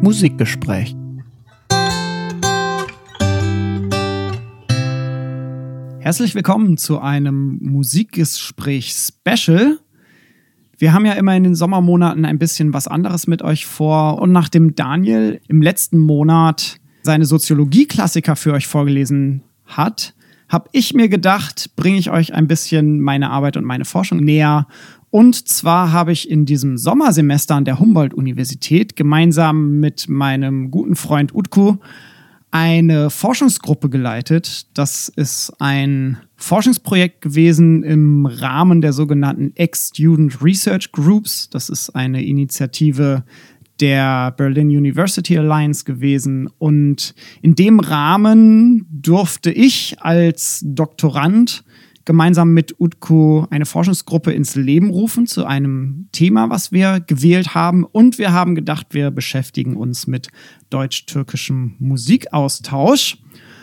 Musikgespräch. Herzlich willkommen zu einem Musikgespräch-Special. Wir haben ja immer in den Sommermonaten ein bisschen was anderes mit euch vor. Und nachdem Daniel im letzten Monat seine Soziologie-Klassiker für euch vorgelesen hat, habe ich mir gedacht, bringe ich euch ein bisschen meine Arbeit und meine Forschung näher. Und zwar habe ich in diesem Sommersemester an der Humboldt-Universität gemeinsam mit meinem guten Freund Utku eine Forschungsgruppe geleitet. Das ist ein Forschungsprojekt gewesen im Rahmen der sogenannten Ex-Student Research Groups. Das ist eine Initiative der Berlin University Alliance gewesen. Und in dem Rahmen durfte ich als Doktorand gemeinsam mit Utku eine Forschungsgruppe ins Leben rufen zu einem Thema, was wir gewählt haben. Und wir haben gedacht, wir beschäftigen uns mit deutsch-türkischem Musikaustausch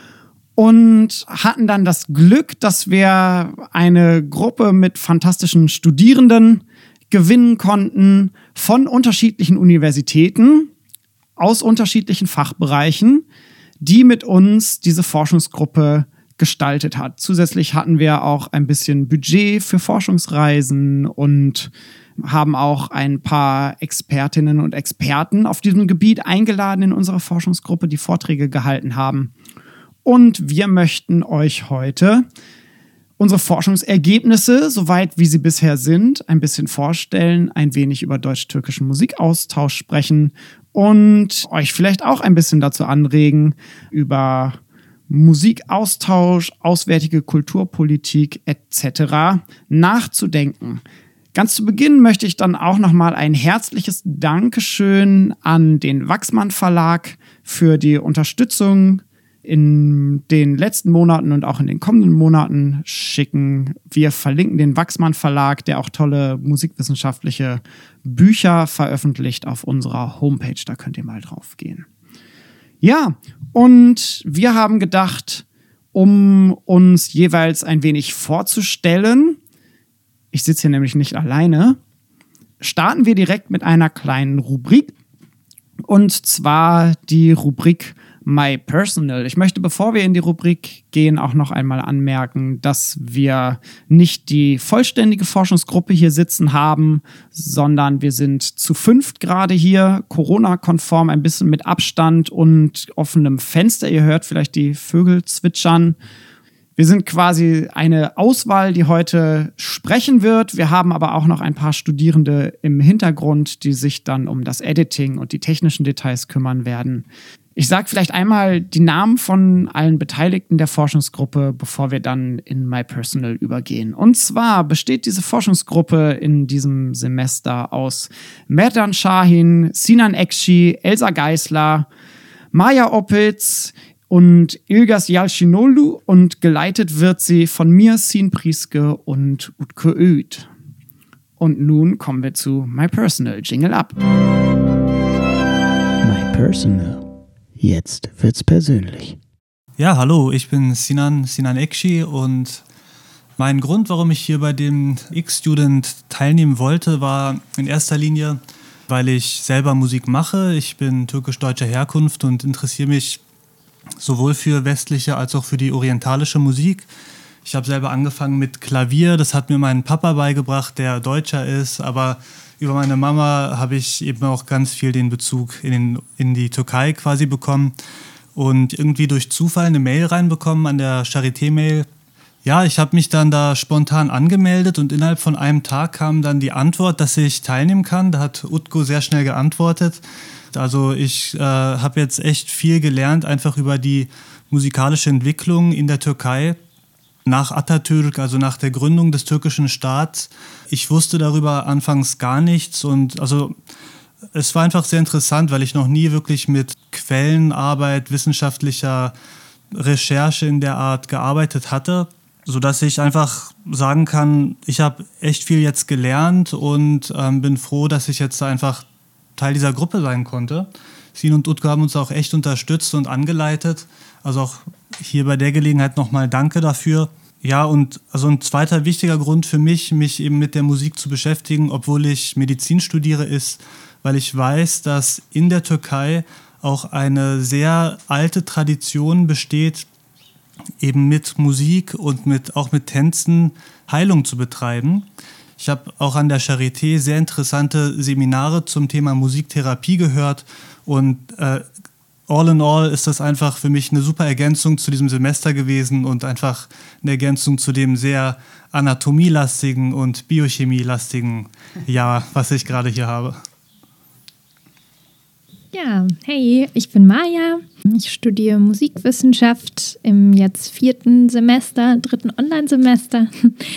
und hatten dann das Glück, dass wir eine Gruppe mit fantastischen Studierenden gewinnen konnten von unterschiedlichen Universitäten, aus unterschiedlichen Fachbereichen, die mit uns diese Forschungsgruppe gestaltet hat. Zusätzlich hatten wir auch ein bisschen Budget für Forschungsreisen und haben auch ein paar Expertinnen und Experten auf diesem Gebiet eingeladen in unsere Forschungsgruppe, die Vorträge gehalten haben. Und wir möchten euch heute unsere Forschungsergebnisse, soweit wie sie bisher sind, ein bisschen vorstellen, ein wenig über deutsch-türkischen Musikaustausch sprechen und euch vielleicht auch ein bisschen dazu anregen, über Musikaustausch, auswärtige Kulturpolitik etc. nachzudenken. Ganz zu Beginn möchte ich dann auch nochmal ein herzliches Dankeschön an den Wachsmann Verlag für die Unterstützung in den letzten Monaten und auch in den kommenden Monaten schicken. Wir verlinken den Wachsmann Verlag, der auch tolle musikwissenschaftliche Bücher veröffentlicht auf unserer Homepage. Da könnt ihr mal drauf gehen. Ja, und wir haben gedacht, um uns jeweils ein wenig vorzustellen, ich sitze hier nämlich nicht alleine, starten wir direkt mit einer kleinen Rubrik. Und zwar die Rubrik My Personal. Ich möchte, bevor wir in die Rubrik gehen, auch noch einmal anmerken, dass wir nicht die vollständige Forschungsgruppe hier sitzen haben, sondern wir sind zu 5 gerade hier, Corona-konform, ein bisschen mit Abstand und offenem Fenster. Ihr hört vielleicht die Vögel zwitschern. Wir sind quasi eine Auswahl, die heute sprechen wird. Wir haben aber auch noch ein paar Studierende im Hintergrund, die sich dann um das Editing und die technischen Details kümmern werden. Ich sage vielleicht einmal die Namen von allen Beteiligten der Forschungsgruppe, bevor wir dann in My Personal übergehen. Und zwar besteht diese Forschungsgruppe in diesem Semester aus Merdan Şahin, Sinan Ekşi, Elsa Geisler, Maja Opitz und Ilgas Yalçinoğlu und geleitet wird sie von mir, Sin Priske und Utku Öğüt. Und nun kommen wir zu My Personal. Jingle up. My Personal. Jetzt wird's persönlich. Ja, hallo, ich bin Sinan Ekşi und mein Grund, warum ich hier bei dem X-Student teilnehmen wollte, war in erster Linie, weil ich selber Musik mache. Ich bin türkisch-deutscher Herkunft und interessiere mich sowohl für westliche als auch für die orientalische Musik. Ich habe selber angefangen mit Klavier, das hat mir mein Papa beigebracht, der Deutscher ist, aber über meine Mama habe ich eben auch ganz viel den Bezug in die Türkei quasi bekommen und irgendwie durch Zufall eine Mail reinbekommen an der Charité-Mail. Ja, ich habe mich dann da spontan angemeldet und innerhalb von einem Tag kam dann die Antwort, dass ich teilnehmen kann. Da hat Utku sehr schnell geantwortet. Also ich habe jetzt echt viel gelernt, einfach über die musikalische Entwicklung in der Türkei. Nach Atatürk, also nach der Gründung des türkischen Staats. Ich wusste darüber anfangs gar nichts und also es war einfach sehr interessant, weil ich noch nie wirklich mit Quellenarbeit, wissenschaftlicher Recherche in der Art gearbeitet hatte, sodass ich einfach sagen kann, ich habe echt viel jetzt gelernt und bin froh, dass ich jetzt einfach Teil dieser Gruppe sein konnte. Sin und Utku haben uns auch echt unterstützt und angeleitet. Also auch hier bei der Gelegenheit nochmal danke dafür. Ja, und also ein zweiter wichtiger Grund für mich eben mit der Musik zu beschäftigen, obwohl ich Medizin studiere, ist, weil ich weiß, dass in der Türkei auch eine sehr alte Tradition besteht, eben mit Musik und auch mit Tänzen Heilung zu betreiben. Ich habe auch an der Charité sehr interessante Seminare zum Thema Musiktherapie gehört und all in all ist das einfach für mich eine super Ergänzung zu diesem Semester gewesen und einfach eine Ergänzung zu dem sehr anatomielastigen und biochemielastigen Jahr, was ich gerade hier habe. Ja, hey, ich bin Maja. Ich studiere Musikwissenschaft im jetzt 3. Online-Semester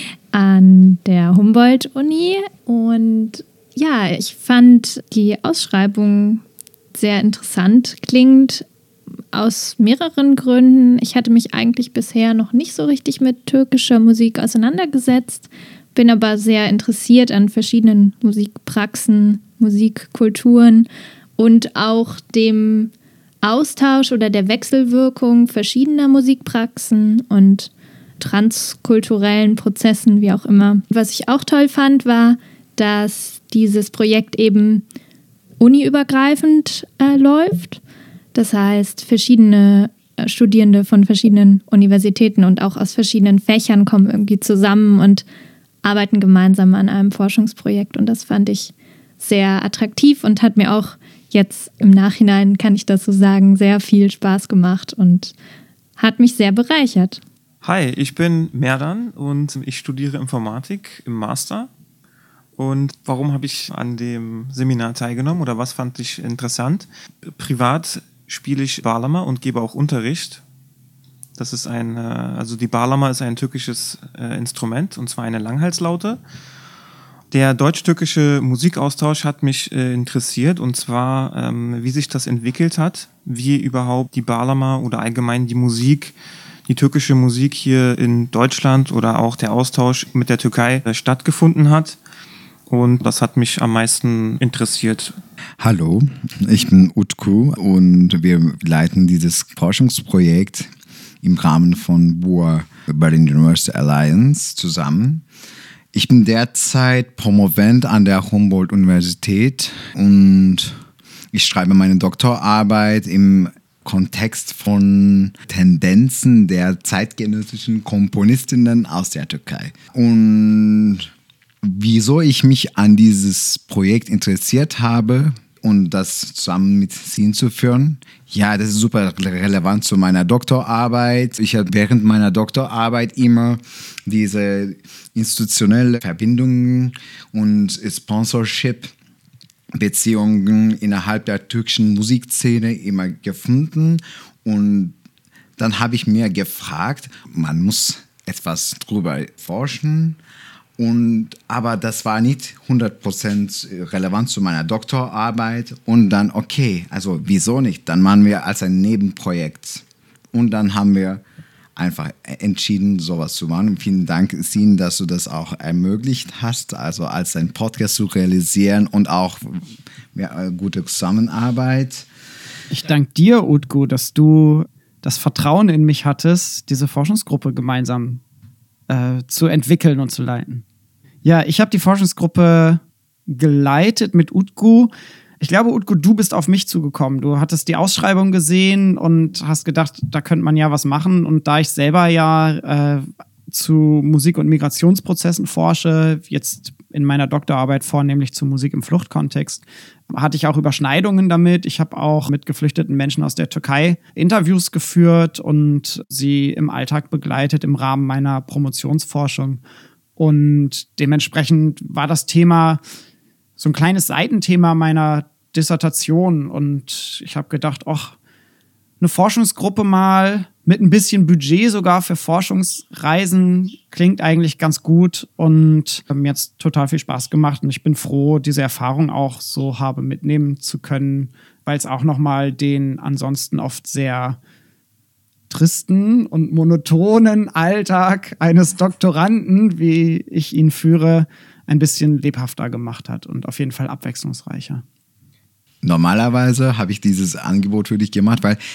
an der Humboldt-Uni. Und ja, ich fand die Ausschreibung sehr interessant, klingt aus mehreren Gründen. Ich hatte mich eigentlich bisher noch nicht so richtig mit türkischer Musik auseinandergesetzt, bin aber sehr interessiert an verschiedenen Musikpraxen, Musikkulturen und auch dem Austausch oder der Wechselwirkung verschiedener Musikpraxen und transkulturellen Prozessen, wie auch immer. Was ich auch toll fand, war, dass dieses Projekt eben uniübergreifend läuft. Das heißt, verschiedene Studierende von verschiedenen Universitäten und auch aus verschiedenen Fächern kommen irgendwie zusammen und arbeiten gemeinsam an einem Forschungsprojekt. Und das fand ich sehr attraktiv und hat mir auch jetzt im Nachhinein, kann ich das so sagen, sehr viel Spaß gemacht und hat mich sehr bereichert. Hi, ich bin Merdan und ich studiere Informatik im Master. Und warum habe ich an dem Seminar teilgenommen oder was fand ich interessant? Privat spiele ich Bağlama und gebe auch Unterricht. Das ist also die Bağlama ist ein türkisches Instrument und zwar eine Langhalslaute. Der deutsch-türkische Musikaustausch hat mich interessiert und zwar, wie sich das entwickelt hat, wie überhaupt die Bağlama oder allgemein die türkische Musik hier in Deutschland oder auch der Austausch mit der Türkei stattgefunden hat. Und das hat mich am meisten interessiert. Hallo, ich bin Utku und wir leiten dieses Forschungsprojekt im Rahmen von BUA Berlin University Alliance zusammen. Ich bin derzeit Promovent an der Humboldt-Universität und ich schreibe meine Doktorarbeit im Kontext von Tendenzen der zeitgenössischen Komponistinnen aus der Türkei. Und wieso ich mich an dieses Projekt interessiert habe und das zusammen mit Sin zu führen, ja, das ist super relevant zu meiner Doktorarbeit. Ich habe während meiner Doktorarbeit immer diese institutionelle Verbindungen und Sponsorship-Beziehungen innerhalb der türkischen Musikszene immer gefunden. Und dann habe ich mir gefragt, man muss etwas drüber forschen. Aber das war nicht 100% relevant zu meiner Doktorarbeit. Und dann, okay, also wieso nicht? Dann machen wir als ein Nebenprojekt. Und dann haben wir einfach entschieden, sowas zu machen. Vielen Dank, Sin, dass du das auch ermöglicht hast, also als ein Podcast zu realisieren und auch gute Zusammenarbeit. Ich danke dir, Utku, dass du das Vertrauen in mich hattest, diese Forschungsgruppe gemeinsam zu entwickeln und zu leiten. Ja, ich habe die Forschungsgruppe geleitet mit Utku. Ich glaube, Utku, du bist auf mich zugekommen. Du hattest die Ausschreibung gesehen und hast gedacht, da könnte man ja was machen. Und da ich selber ja zu Musik- und Migrationsprozessen forsche, jetzt in meiner Doktorarbeit vornehmlich zu Musik im Fluchtkontext, hatte ich auch Überschneidungen damit. Ich habe auch mit geflüchteten Menschen aus der Türkei Interviews geführt und sie im Alltag begleitet im Rahmen meiner Promotionsforschung. Und dementsprechend war das Thema so ein kleines Seitenthema meiner Dissertation. Und ich habe gedacht, eine Forschungsgruppe mal mit ein bisschen Budget sogar für Forschungsreisen klingt eigentlich ganz gut und mir hat es total viel Spaß gemacht. Und ich bin froh, diese Erfahrung auch so habe mitnehmen zu können, weil es auch nochmal den ansonsten oft sehr tristen und monotonen Alltag eines Doktoranden, wie ich ihn führe, ein bisschen lebhafter gemacht hat und auf jeden Fall abwechslungsreicher. Normalerweise habe ich dieses Angebot für dich gemacht, weil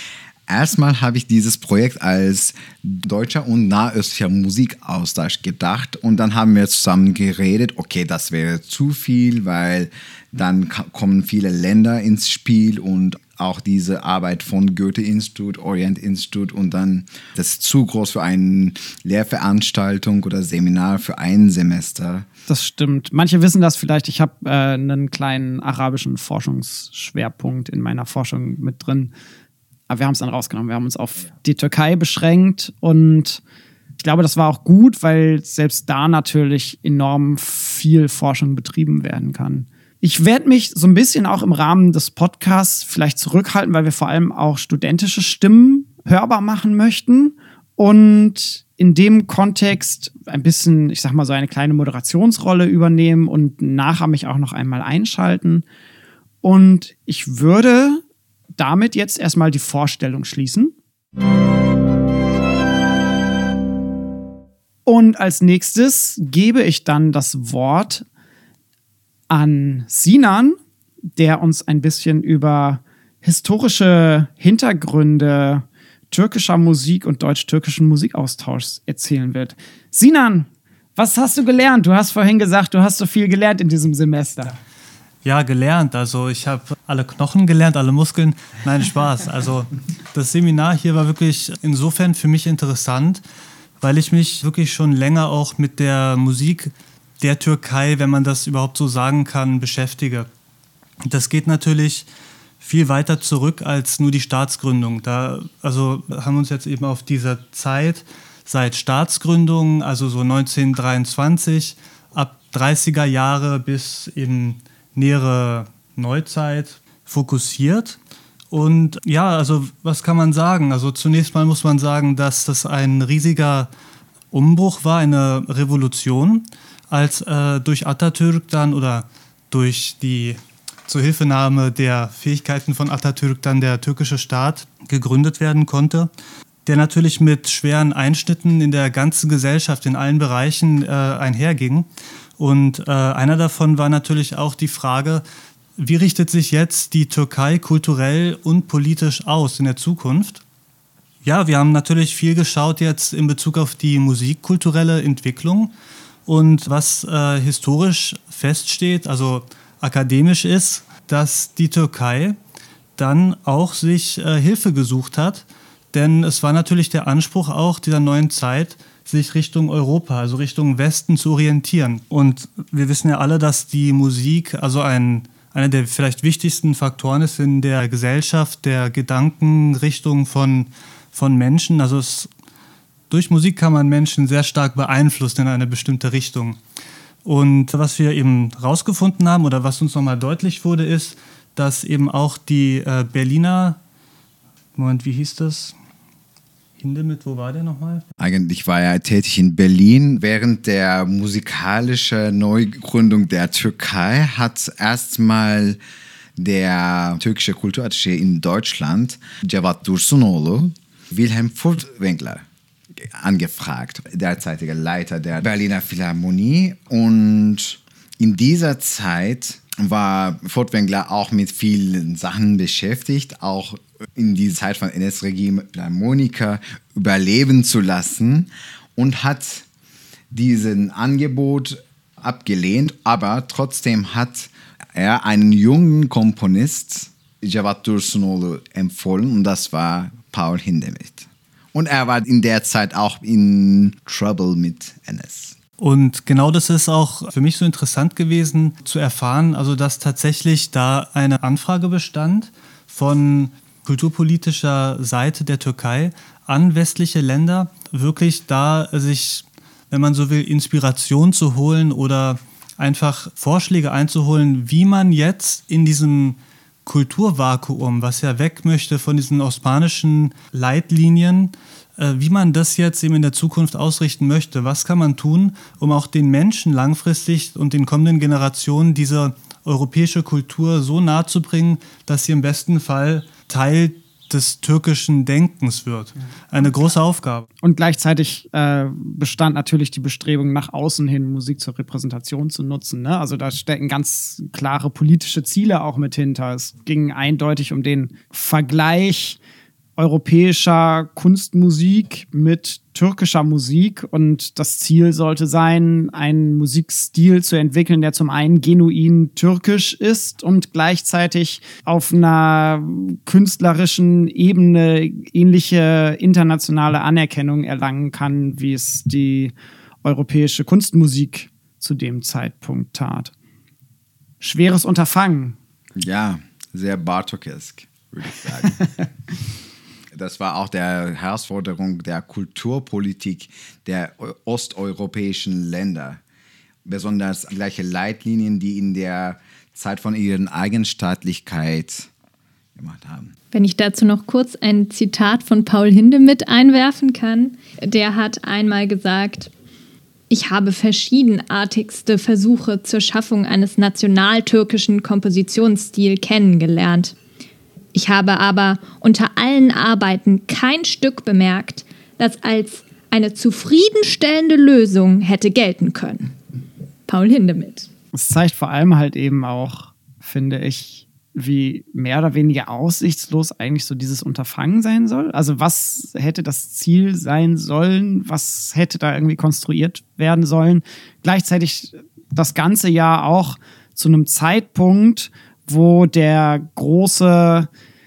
Erstmal habe ich dieses Projekt als deutscher und nahöstlicher Musikaustausch gedacht und dann haben wir zusammen geredet, okay, das wäre zu viel, weil dann kommen viele Länder ins Spiel und auch diese Arbeit von Goethe-Institut, Orient-Institut und dann das ist zu groß für eine Lehrveranstaltung oder Seminar für ein Semester. Das stimmt. Manche wissen das vielleicht. Ich habe einen kleinen arabischen Forschungsschwerpunkt in meiner Forschung mit drin. Aber wir haben es dann rausgenommen. Wir haben uns auf die Türkei beschränkt und ich glaube, das war auch gut, weil selbst da natürlich enorm viel Forschung betrieben werden kann. Ich werde mich so ein bisschen auch im Rahmen des Podcasts vielleicht zurückhalten, weil wir vor allem auch studentische Stimmen hörbar machen möchten und in dem Kontext ein bisschen, ich sag mal, so eine kleine Moderationsrolle übernehmen und nachher mich auch noch einmal einschalten. Und ich würde damit jetzt erstmal die Vorstellung schließen. Und als nächstes gebe ich dann das Wort an Sinan, der uns ein bisschen über historische Hintergründe türkischer Musik und deutsch-türkischen Musikaustauschs erzählen wird. Sinan, was hast du gelernt? Du hast vorhin gesagt, du hast so viel gelernt in diesem Semester. Ja, gelernt. Also ich habe alle Knochen gelernt, alle Muskeln. Nein, Spaß. Also das Seminar hier war wirklich insofern für mich interessant, weil ich mich wirklich schon länger auch mit der Musik der Türkei, wenn man das überhaupt so sagen kann, beschäftige. Das geht natürlich viel weiter zurück als nur die Staatsgründung. Also haben wir uns jetzt eben auf dieser Zeit seit Staatsgründung, also so 1923, ab 30er Jahre bis in nähere Neuzeit fokussiert. Und ja, also was kann man sagen? Also zunächst mal muss man sagen, dass das ein riesiger Umbruch war, eine Revolution, als durch Atatürk dann oder durch die Zuhilfenahme der Fähigkeiten von Atatürk dann der türkische Staat gegründet werden konnte, der natürlich mit schweren Einschnitten in der ganzen Gesellschaft, in allen Bereichen einherging. Und einer davon war natürlich auch die Frage, wie richtet sich jetzt die Türkei kulturell und politisch aus in der Zukunft? Ja, wir haben natürlich viel geschaut jetzt in Bezug auf die musikkulturelle Entwicklung. Und was historisch feststeht, also akademisch ist, dass die Türkei dann auch sich Hilfe gesucht hat. Denn es war natürlich der Anspruch auch dieser neuen Zeit, sich Richtung Europa, also Richtung Westen zu orientieren. Und wir wissen ja alle, dass die Musik also einer der vielleicht wichtigsten Faktoren ist in der Gesellschaft, der Gedankenrichtung von Menschen. Also durch Musik kann man Menschen sehr stark beeinflussen in eine bestimmte Richtung. Und was wir eben rausgefunden haben oder was uns nochmal deutlich wurde, ist, dass eben auch die Berliner, Moment, wie hieß das? Hindemith, wo war der nochmal? Eigentlich war er tätig in Berlin. Während der musikalischen Neugründung der Türkei hat erstmal der türkische Kulturattaché in Deutschland, Cevat Dursunoğlu, Wilhelm Furtwängler angefragt, derzeitiger Leiter der Berliner Philharmonie. Und in dieser Zeit war Furtwängler auch mit vielen Sachen beschäftigt, auch in dieser Zeit von NS-Regime Philharmoniker überleben zu lassen und hat diesen Angebot abgelehnt, aber trotzdem hat er einen jungen Komponist, Cevat Dursunoğlu, empfohlen und das war Paul Hindemith. Und er war in der Zeit auch in Trouble mit NS. Und genau das ist auch für mich so interessant gewesen zu erfahren, also dass tatsächlich da eine Anfrage bestand von kulturpolitischer Seite der Türkei an westliche Länder, wirklich da sich, wenn man so will, Inspiration zu holen oder einfach Vorschläge einzuholen, wie man jetzt in diesem Kulturvakuum, was ja weg möchte von diesen osmanischen Leitlinien, wie man das jetzt eben in der Zukunft ausrichten möchte. Was kann man tun, um auch den Menschen langfristig und den kommenden Generationen diese europäische Kultur so nahe zu bringen, dass sie im besten Fall Teil des türkischen Denkens wird. Eine große Aufgabe. Und gleichzeitig bestand natürlich die Bestrebung, nach außen hin Musik zur Repräsentation zu nutzen. Ne? Also da stecken ganz klare politische Ziele auch mit hinter. Es ging eindeutig um den Vergleich europäischer Kunstmusik mit türkischer Musik und das Ziel sollte sein, einen Musikstil zu entwickeln, der zum einen genuin türkisch ist und gleichzeitig auf einer künstlerischen Ebene ähnliche internationale Anerkennung erlangen kann, wie es die europäische Kunstmusik zu dem Zeitpunkt tat. Schweres Unterfangen. Ja, sehr Bartokesk, würde ich sagen. Das war auch der Herausforderung der Kulturpolitik der osteuropäischen Länder. Besonders gleiche Leitlinien, die in der Zeit von ihren Eigenstaatlichkeit gemacht haben. Wenn ich dazu noch kurz ein Zitat von Paul Hindemith einwerfen kann. Der hat einmal gesagt: Ich habe verschiedenartigste Versuche zur Schaffung eines nationaltürkischen Kompositionsstils kennengelernt. Ich habe aber unter allen Arbeiten kein Stück bemerkt, das als eine zufriedenstellende Lösung hätte gelten können. Paul Hindemith. Es zeigt vor allem halt eben auch, finde ich, wie mehr oder weniger aussichtslos eigentlich so dieses Unterfangen sein soll. Also was hätte das Ziel sein sollen? Was hätte da irgendwie konstruiert werden sollen? Gleichzeitig das ganze Jahr auch zu einem Zeitpunkt, wo der große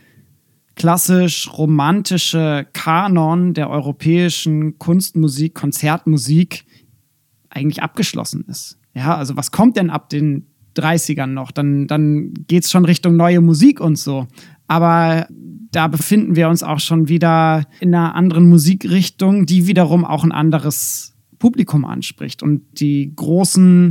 klassisch-romantische Kanon der europäischen Kunstmusik, Konzertmusik eigentlich abgeschlossen ist. Ja, also was kommt denn ab den 30ern noch? Dann geht's schon Richtung neue Musik und so. Aber da befinden wir uns auch schon wieder in einer anderen Musikrichtung, die wiederum auch ein anderes Publikum anspricht. Und die großen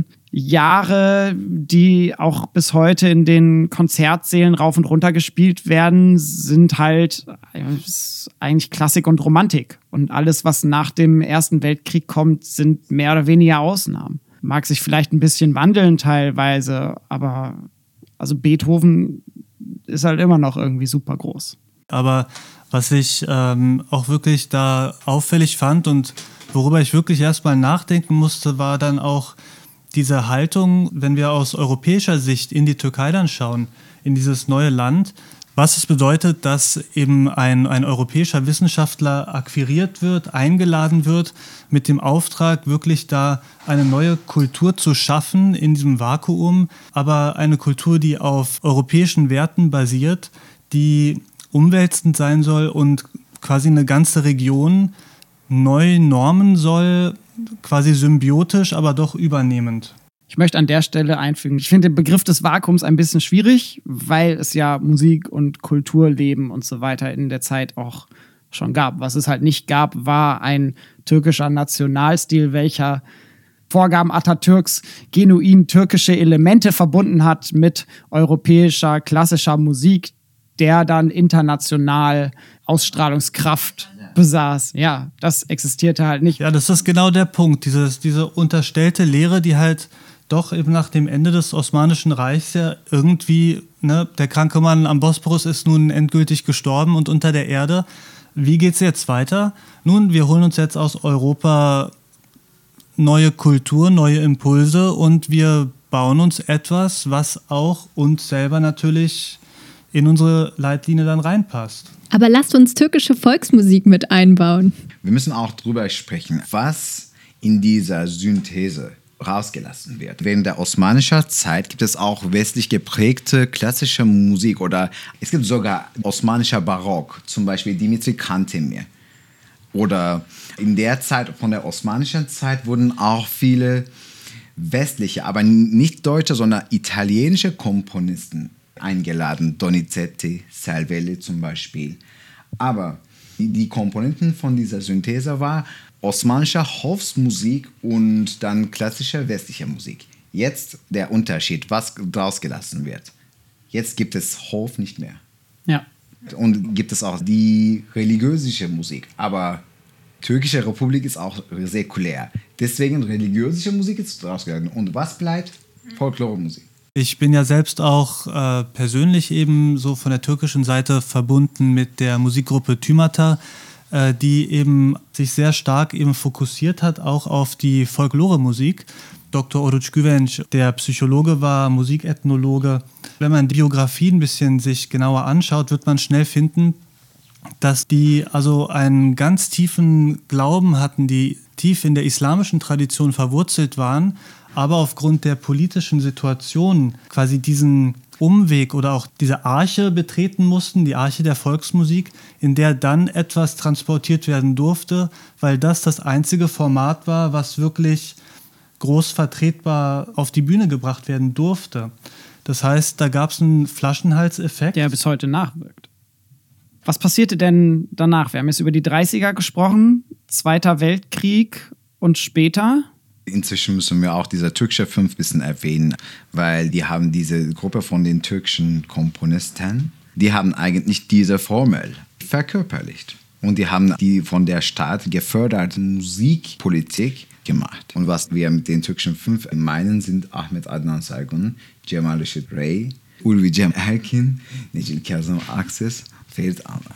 Jahre, die auch bis heute in den Konzertsälen rauf und runter gespielt werden, sind halt eigentlich Klassik und Romantik. Und alles, was nach dem Ersten Weltkrieg kommt, sind mehr oder weniger Ausnahmen. Mag sich vielleicht ein bisschen wandeln teilweise, aber also Beethoven ist halt immer noch irgendwie super groß. Aber was ich auch wirklich da auffällig fand und worüber ich wirklich erstmal nachdenken musste, war dann auch diese Haltung, wenn wir aus europäischer Sicht in die Türkei dann schauen, in dieses neue Land, was es bedeutet, dass eben ein europäischer Wissenschaftler akquiriert wird, eingeladen wird, mit dem Auftrag, wirklich da eine neue Kultur zu schaffen in diesem Vakuum, aber eine Kultur, die auf europäischen Werten basiert, die umwälzend sein soll und quasi eine ganze Region neu normen soll, quasi symbiotisch, aber doch übernehmend. Ich möchte an der Stelle einfügen, ich finde den Begriff des Vakuums ein bisschen schwierig, weil es ja Musik und Kulturleben und so weiter in der Zeit auch schon gab. Was es halt nicht gab, war ein türkischer Nationalstil, welcher Vorgaben Atatürks genuin türkische Elemente verbunden hat mit europäischer, klassischer Musik, der dann international Ausstrahlungskraft besaß. Ja, das existierte halt nicht. Ja, das ist genau der Punkt. Diese unterstellte Lehre, die halt doch eben nach dem Ende des Osmanischen Reichs ja irgendwie, ne, der kranke Mann am Bosporus ist nun endgültig gestorben und unter der Erde. Wie geht's jetzt weiter? Nun, wir holen uns jetzt aus Europa neue Kultur, neue Impulse und wir bauen uns etwas, was auch uns selber natürlich in unsere Leitlinie dann reinpasst. Aber lasst uns türkische Volksmusik mit einbauen. Wir müssen auch drüber sprechen, was in dieser Synthese rausgelassen wird. Während der osmanischen Zeit gibt es auch westlich geprägte klassische Musik oder es gibt sogar osmanischer Barock, zum Beispiel Dimitri Cantemir. Oder in der Zeit von der osmanischen Zeit wurden auch viele westliche, aber nicht deutsche, sondern italienische Komponisten eingeladen. Donizetti, Salvelli zum Beispiel. Aber die Komponenten von dieser Synthese war osmanischer Hofmusik und dann klassische westliche Musik. Jetzt der Unterschied, was draus gelassen wird. Jetzt gibt es Hof nicht mehr. Ja. Und gibt es auch die religiöse Musik. Aber Türkische Republik ist auch säkulär. Deswegen religiöse Musik ist rausgegangen. Und was bleibt? Folklore-Musik. Ich bin ja selbst auch persönlich eben so von der türkischen Seite verbunden mit der Musikgruppe Tümata, die eben sich sehr stark eben fokussiert hat, auch auf die Folklore-Musik. Dr. Oruç Güvenç, der Psychologe war, Musikethnologe. Wenn man die Biografie ein bisschen sich genauer anschaut, wird man schnell finden, dass die also einen ganz tiefen Glauben hatten, die tief in der islamischen Tradition verwurzelt waren, aber aufgrund der politischen Situation quasi diesen Umweg oder auch diese Arche betreten mussten, die Arche der Volksmusik, in der dann etwas transportiert werden durfte, weil das einzige Format war, was wirklich groß vertretbar auf die Bühne gebracht werden durfte. Das heißt, da gab es einen Flaschenhalseffekt. Der bis heute nachwirkt. Was passierte denn danach? Wir haben jetzt über die 30er gesprochen, Zweiter Weltkrieg und später. Inzwischen müssen wir auch diese türkische 5 ein bisschen erwähnen, weil die haben diese Gruppe von den türkischen Komponisten, die haben eigentlich diese Formel verkörperlicht. Und die haben die von der Stadt geförderte Musikpolitik gemacht. Und was wir mit den türkischen 5 meinen, sind Ahmet Adnan Saygun, Cemal Reşit Rey, Ulvi Cem Erkin, Necil Kazım Akses, Ferit Anar.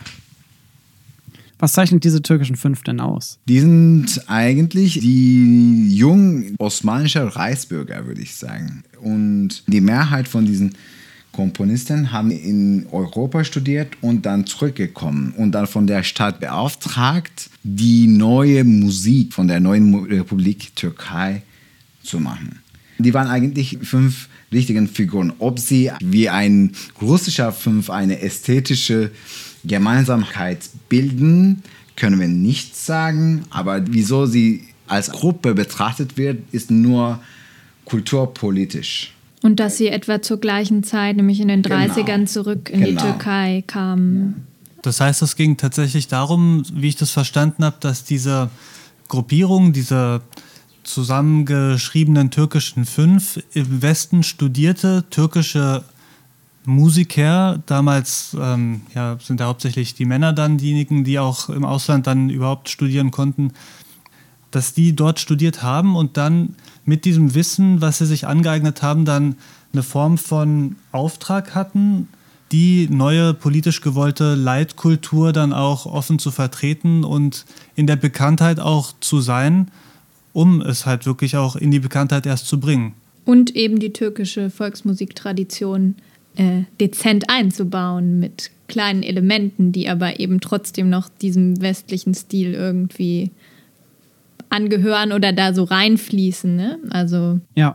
Was zeichnet diese türkischen 5 denn aus? Die sind eigentlich die jungen osmanischen Reichsbürger, würde ich sagen. Und die Mehrheit von diesen Komponisten haben in Europa studiert und dann zurückgekommen und dann von der Stadt beauftragt, die neue Musik von der neuen Republik Türkei zu machen. Die waren eigentlich 5 richtigen Figuren. Ob sie wie ein russischer 5 eine ästhetische Gemeinsamkeit bilden, können wir nicht sagen. Aber wieso sie als Gruppe betrachtet wird, ist nur kulturpolitisch. Und dass sie etwa zur gleichen Zeit, nämlich in den 30ern, zurück in die Türkei kamen. Das heißt, es ging tatsächlich darum, wie ich das verstanden habe, dass diese Gruppierung, diese zusammengeschriebenen türkischen 5 im Westen studierte türkische Musiker, damals sind da hauptsächlich die Männer dann diejenigen, die auch im Ausland dann überhaupt studieren konnten, dass die dort studiert haben und dann mit diesem Wissen, was sie sich angeeignet haben, dann eine Form von Auftrag hatten, die neue politisch gewollte Leitkultur dann auch offen zu vertreten und in der Bekanntheit auch zu sein, um es halt wirklich auch in die Bekanntheit erst zu bringen. Und eben die türkische Volksmusiktradition dezent einzubauen mit kleinen Elementen, die aber eben trotzdem noch diesem westlichen Stil irgendwie angehören oder da so reinfließen, ne? Also ja.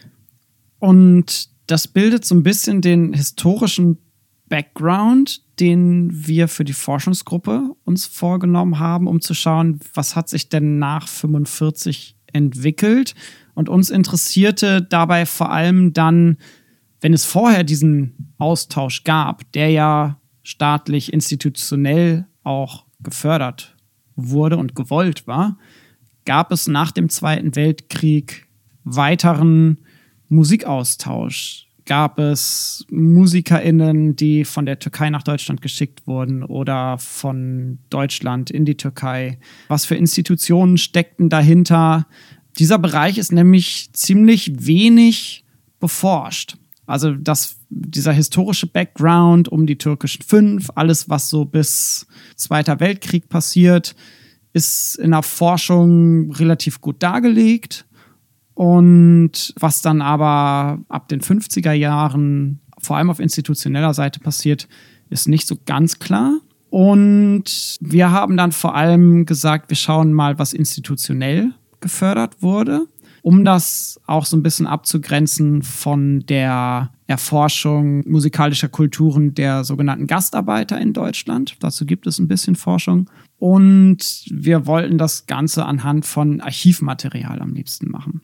Und das bildet so ein bisschen den historischen Background, den wir für die Forschungsgruppe uns vorgenommen haben, um zu schauen, was hat sich denn nach 45 entwickelt. Und uns interessierte dabei vor allem dann, wenn es vorher diesen Austausch gab, der ja staatlich, institutionell auch gefördert wurde und gewollt war, gab es nach dem Zweiten Weltkrieg weiteren Musikaustausch. Gab es MusikerInnen, die von der Türkei nach Deutschland geschickt wurden oder von Deutschland in die Türkei? Was für Institutionen steckten dahinter? Dieser Bereich ist nämlich ziemlich wenig beforscht. Also dieser historische Background um die türkischen 5, alles, was so bis Zweiter Weltkrieg passiert, ist in der Forschung relativ gut dargelegt. Und was dann aber ab den 50er Jahren vor allem auf institutioneller Seite passiert, ist nicht so ganz klar. Und wir haben dann vor allem gesagt, wir schauen mal, was institutionell gefördert wurde, um das auch so ein bisschen abzugrenzen von der Erforschung musikalischer Kulturen der sogenannten Gastarbeiter in Deutschland. Dazu gibt es ein bisschen Forschung. Und wir wollten das Ganze anhand von Archivmaterial am liebsten machen.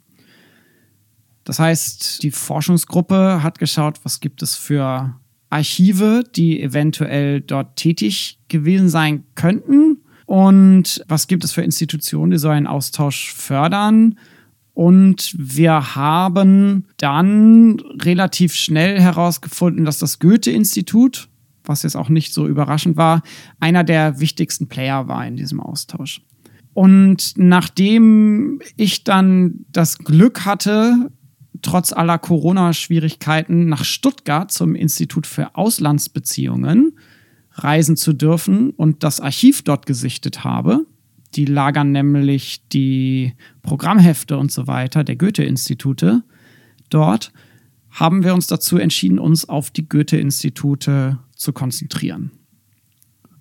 Das heißt, die Forschungsgruppe hat geschaut, was gibt es für Archive, die eventuell dort tätig gewesen sein könnten und was gibt es für Institutionen, die so einen Austausch fördern. Und wir haben dann relativ schnell herausgefunden, dass das Goethe-Institut, was jetzt auch nicht so überraschend war, einer der wichtigsten Player war in diesem Austausch. Und nachdem ich dann das Glück hatte, trotz aller Corona-Schwierigkeiten nach Stuttgart zum Institut für Auslandsbeziehungen reisen zu dürfen und das Archiv dort gesichtet habe. Die lagern nämlich die Programmhefte und so weiter der Goethe-Institute dort, haben wir uns dazu entschieden, uns auf die Goethe-Institute zu konzentrieren.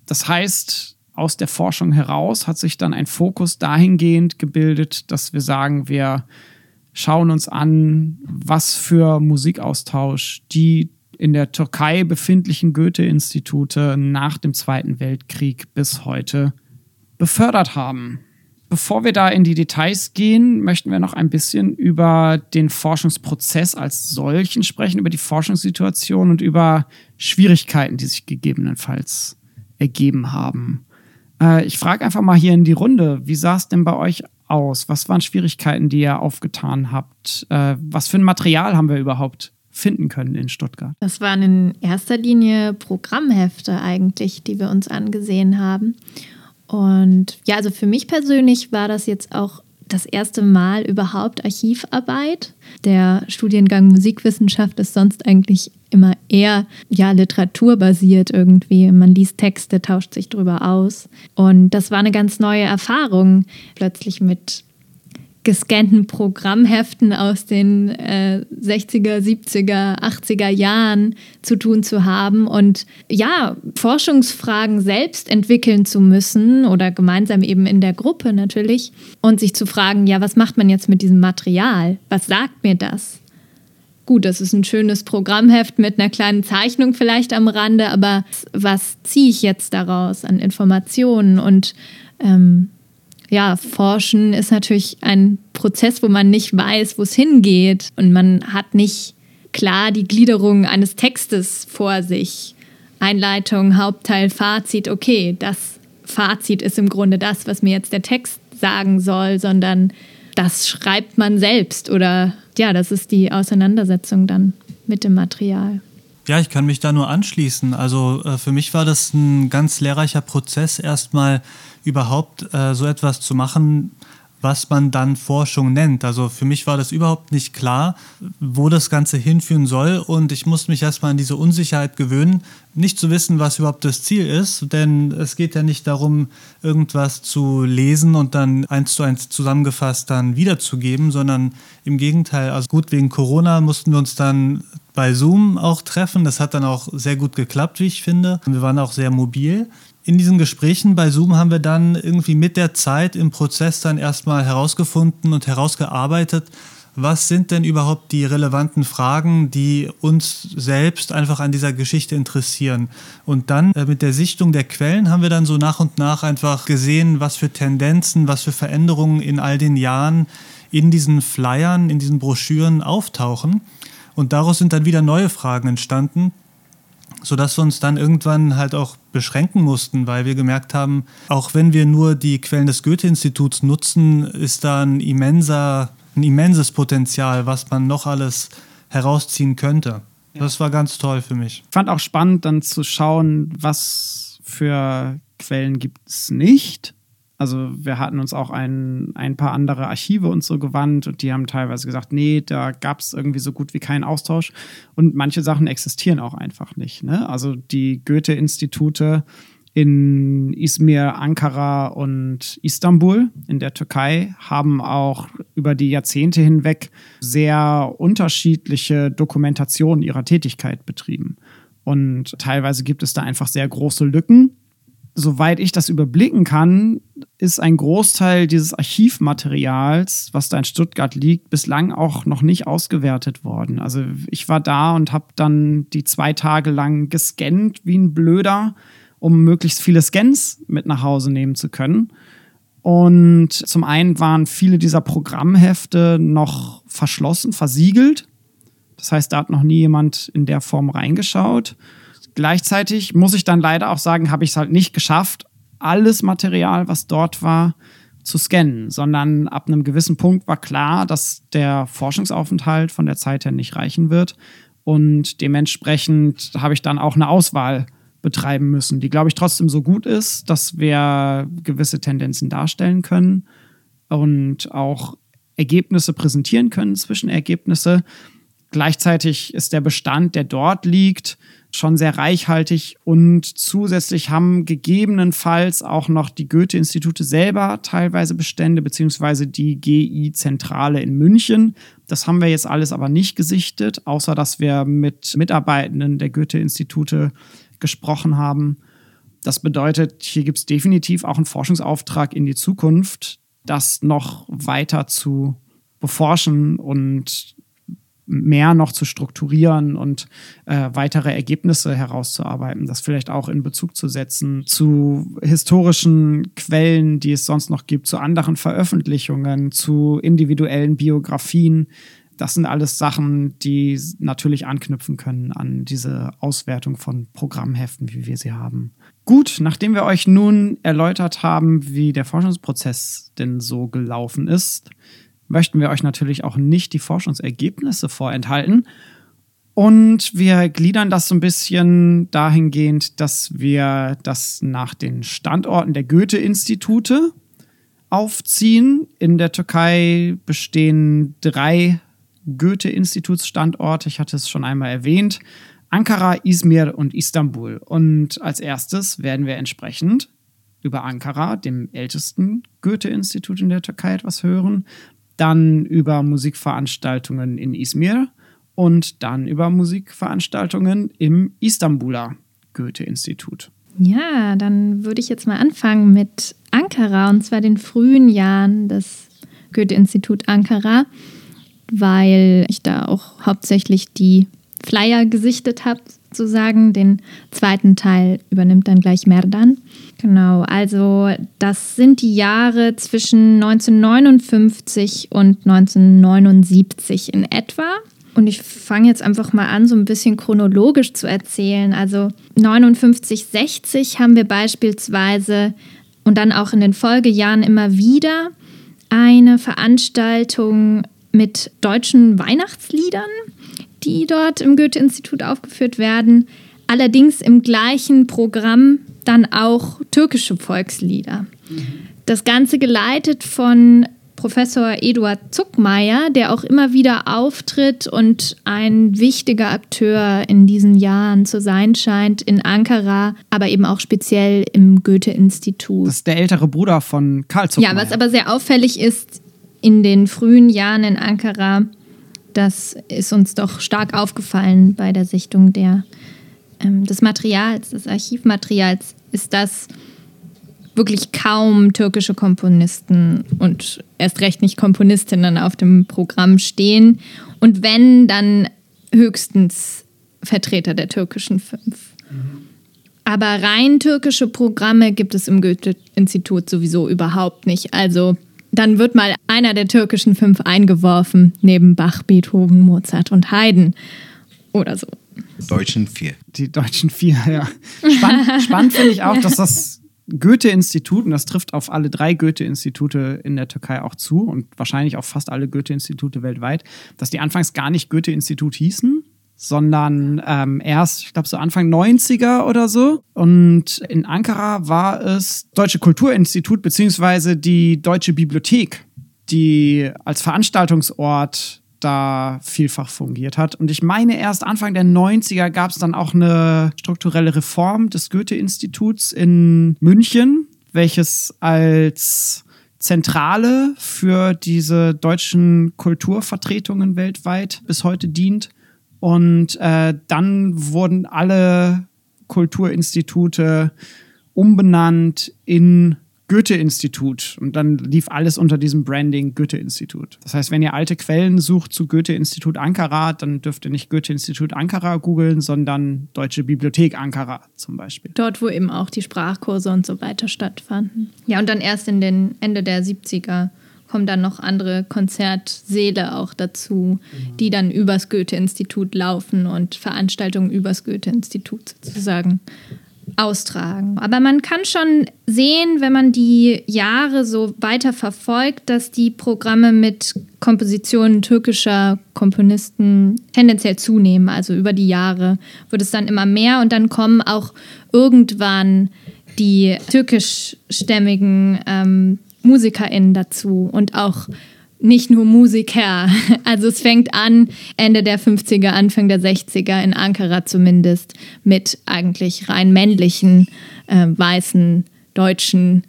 Das heißt, aus der Forschung heraus hat sich dann ein Fokus dahingehend gebildet, dass wir sagen, wir schauen uns an, was für Musikaustausch die in der Türkei befindlichen Goethe-Institute nach dem Zweiten Weltkrieg bis heute befördert haben. Bevor wir da in die Details gehen, möchten wir noch ein bisschen über den Forschungsprozess als solchen sprechen, über die Forschungssituation und über Schwierigkeiten, die sich gegebenenfalls ergeben haben. Ich frage einfach mal hier in die Runde, wie sah es denn bei euch aus? Was waren Schwierigkeiten, die ihr aufgetan habt? Was für ein Material haben wir überhaupt finden können in Stuttgart? Das waren in erster Linie Programmhefte eigentlich, die wir uns angesehen haben. Und ja, also für mich persönlich war das jetzt auch das erste Mal überhaupt Archivarbeit. Der Studiengang Musikwissenschaft ist sonst eigentlich immer eher literaturbasiert irgendwie. Man liest Texte, tauscht sich drüber aus. Und das war eine ganz neue Erfahrung, plötzlich mit gescannten Programmheften aus den 60er, 70er, 80er Jahren zu tun zu haben und ja, Forschungsfragen selbst entwickeln zu müssen oder gemeinsam eben in der Gruppe natürlich und sich zu fragen, ja, was macht man jetzt mit diesem Material? Was sagt mir das? Gut, das ist ein schönes Programmheft mit einer kleinen Zeichnung vielleicht am Rande, aber was ziehe ich jetzt daraus an Informationen? Und Forschen ist natürlich ein Prozess, wo man nicht weiß, wo es hingeht. Und man hat nicht klar die Gliederung eines Textes vor sich. Einleitung, Hauptteil, Fazit. Okay, das Fazit ist im Grunde das, was mir jetzt der Text sagen soll, sondern das schreibt man selbst. Oder ja, das ist die Auseinandersetzung dann mit dem Material. Ja, ich kann mich da nur anschließen. Also für mich war das ein ganz lehrreicher Prozess, erstmal überhaupt so etwas zu machen, was man dann Forschung nennt. Also für mich war das überhaupt nicht klar, wo das Ganze hinführen soll und ich musste mich erstmal an diese Unsicherheit gewöhnen, nicht zu wissen, was überhaupt das Ziel ist, denn es geht ja nicht darum, irgendwas zu lesen und dann 1:1 zusammengefasst dann wiederzugeben, sondern im Gegenteil, also gut, wegen Corona mussten wir uns dann bei Zoom auch treffen. Das hat dann auch sehr gut geklappt, wie ich finde. Wir waren auch sehr mobil. In diesen Gesprächen bei Zoom haben wir dann irgendwie mit der Zeit im Prozess dann erstmal herausgefunden und herausgearbeitet, was sind denn überhaupt die relevanten Fragen, die uns selbst einfach an dieser Geschichte interessieren. Und dann mit der Sichtung der Quellen haben wir dann so nach und nach einfach gesehen, was für Tendenzen, was für Veränderungen in all den Jahren in diesen Flyern, in diesen Broschüren auftauchen. Und daraus sind dann wieder neue Fragen entstanden, sodass wir uns dann irgendwann halt auch beschränken mussten, weil wir gemerkt haben, auch wenn wir nur die Quellen des Goethe-Instituts nutzen, ist da ein immenses Potenzial, was man noch alles herausziehen könnte. Das war ganz toll für mich. Ich fand auch spannend, dann zu schauen, was für Quellen gibt es nicht. Also wir hatten uns auch ein paar andere Archive und so gewandt und die haben teilweise gesagt, nee, da gab es irgendwie so gut wie keinen Austausch und manche Sachen existieren auch einfach nicht. Ne? Also die Goethe-Institute in Izmir, Ankara und Istanbul in der Türkei haben auch über die Jahrzehnte hinweg sehr unterschiedliche Dokumentationen ihrer Tätigkeit betrieben. Und teilweise gibt es da einfach sehr große Lücken. Soweit ich das überblicken kann, ist ein Großteil dieses Archivmaterials, was da in Stuttgart liegt, bislang auch noch nicht ausgewertet worden. Also ich war da und habe dann die 2 Tage lang gescannt wie ein Blöder, um möglichst viele Scans mit nach Hause nehmen zu können. Und zum einen waren viele dieser Programmhefte noch verschlossen, versiegelt. Das heißt, da hat noch nie jemand in der Form reingeschaut. Gleichzeitig muss ich dann leider auch sagen, habe ich es halt nicht geschafft, alles Material, was dort war, zu scannen, sondern ab einem gewissen Punkt war klar, dass der Forschungsaufenthalt von der Zeit her nicht reichen wird und dementsprechend habe ich dann auch eine Auswahl betreiben müssen, die, glaube ich, trotzdem so gut ist, dass wir gewisse Tendenzen darstellen können und auch Ergebnisse präsentieren können, Zwischenergebnisse. Gleichzeitig ist der Bestand, der dort liegt, schon sehr reichhaltig und zusätzlich haben gegebenenfalls auch noch die Goethe-Institute selber teilweise Bestände, beziehungsweise die GI-Zentrale in München. Das haben wir jetzt alles aber nicht gesichtet, außer dass wir mit Mitarbeitenden der Goethe-Institute gesprochen haben. Das bedeutet, hier gibt es definitiv auch einen Forschungsauftrag in die Zukunft, das noch weiter zu beforschen und mehr noch zu strukturieren und weitere Ergebnisse herauszuarbeiten, das vielleicht auch in Bezug zu setzen zu historischen Quellen, die es sonst noch gibt, zu anderen Veröffentlichungen, zu individuellen Biografien. Das sind alles Sachen, die natürlich anknüpfen können an diese Auswertung von Programmheften, wie wir sie haben. Gut, nachdem wir euch nun erläutert haben, wie der Forschungsprozess denn so gelaufen ist, möchten wir euch natürlich auch nicht die Forschungsergebnisse vorenthalten. Und wir gliedern das so ein bisschen dahingehend, dass wir das nach den Standorten der Goethe-Institute aufziehen. In der Türkei bestehen 3 Goethe-Institutsstandorte. Ich hatte es schon einmal erwähnt. Ankara, Izmir und Istanbul. Und als erstes werden wir entsprechend über Ankara, dem ältesten Goethe-Institut in der Türkei, etwas hören. Dann über Musikveranstaltungen in Izmir und dann über Musikveranstaltungen im Istanbuler Goethe-Institut. Ja, dann würde ich jetzt mal anfangen mit Ankara, und zwar den frühen Jahren des Goethe-Institut Ankara, weil ich da auch hauptsächlich die Flyer gesichtet habe, sozusagen. Den zweiten Teil übernimmt dann gleich Merdan. Genau, also das sind die Jahre zwischen 1959 und 1979 in etwa. Und ich fange jetzt einfach mal an, so ein bisschen chronologisch zu erzählen. Also 59, 60 haben wir beispielsweise und dann auch in den Folgejahren immer wieder eine Veranstaltung mit deutschen Weihnachtsliedern, die dort im Goethe-Institut aufgeführt werden. Allerdings im gleichen Programm dann auch türkische Volkslieder. Das Ganze geleitet von Professor Eduard Zuckmayer, der auch immer wieder auftritt und ein wichtiger Akteur in diesen Jahren zu sein scheint, in Ankara, aber eben auch speziell im Goethe-Institut. Das ist der ältere Bruder von Karl Zuckmayer. Ja, was aber sehr auffällig ist, in den frühen Jahren in Ankara, das ist uns doch stark aufgefallen bei der Sichtung des Materials, des Archivmaterials, ist, dass wirklich kaum türkische Komponisten und erst recht nicht Komponistinnen auf dem Programm stehen. Und wenn, dann höchstens Vertreter der türkischen 5. Aber rein türkische Programme gibt es im Goethe-Institut sowieso überhaupt nicht. Also dann wird mal einer der türkischen 5 eingeworfen, neben Bach, Beethoven, Mozart und Haydn oder so. Deutschen 4. Die deutschen 4, ja. Spannend finde ich auch, dass das Goethe-Institut, und das trifft auf alle 3 Goethe-Institute in der Türkei auch zu und wahrscheinlich auf fast alle Goethe-Institute weltweit, dass die anfangs gar nicht Goethe-Institut hießen, sondern erst, ich glaube, so Anfang 90er oder so. Und in Ankara war es Deutsche Kulturinstitut beziehungsweise die Deutsche Bibliothek, die als Veranstaltungsort da vielfach fungiert hat. Und ich meine, erst Anfang der 90er gab es dann auch eine strukturelle Reform des Goethe-Instituts in München, welches als Zentrale für diese deutschen Kulturvertretungen weltweit bis heute dient. Und dann wurden alle Kulturinstitute umbenannt in Goethe-Institut. Und dann lief alles unter diesem Branding Goethe-Institut. Das heißt, wenn ihr alte Quellen sucht zu Goethe-Institut Ankara, dann dürft ihr nicht Goethe-Institut Ankara googeln, sondern Deutsche Bibliothek Ankara zum Beispiel. Dort, wo eben auch die Sprachkurse und so weiter stattfanden. Ja, und dann erst in den Ende der 70er kommen dann noch andere Konzertsäle auch dazu, die dann übers Goethe-Institut laufen und Veranstaltungen übers Goethe-Institut sozusagen austragen. Aber man kann schon sehen, wenn man die Jahre so weiter verfolgt, dass die Programme mit Kompositionen türkischer Komponisten tendenziell zunehmen. Also über die Jahre wird es dann immer mehr und dann kommen auch irgendwann die türkischstämmigen MusikerInnen dazu und auch nicht nur Musiker. Also es fängt an, Ende der 50er, Anfang der 60er, in Ankara zumindest, mit eigentlich rein männlichen, weißen, deutschen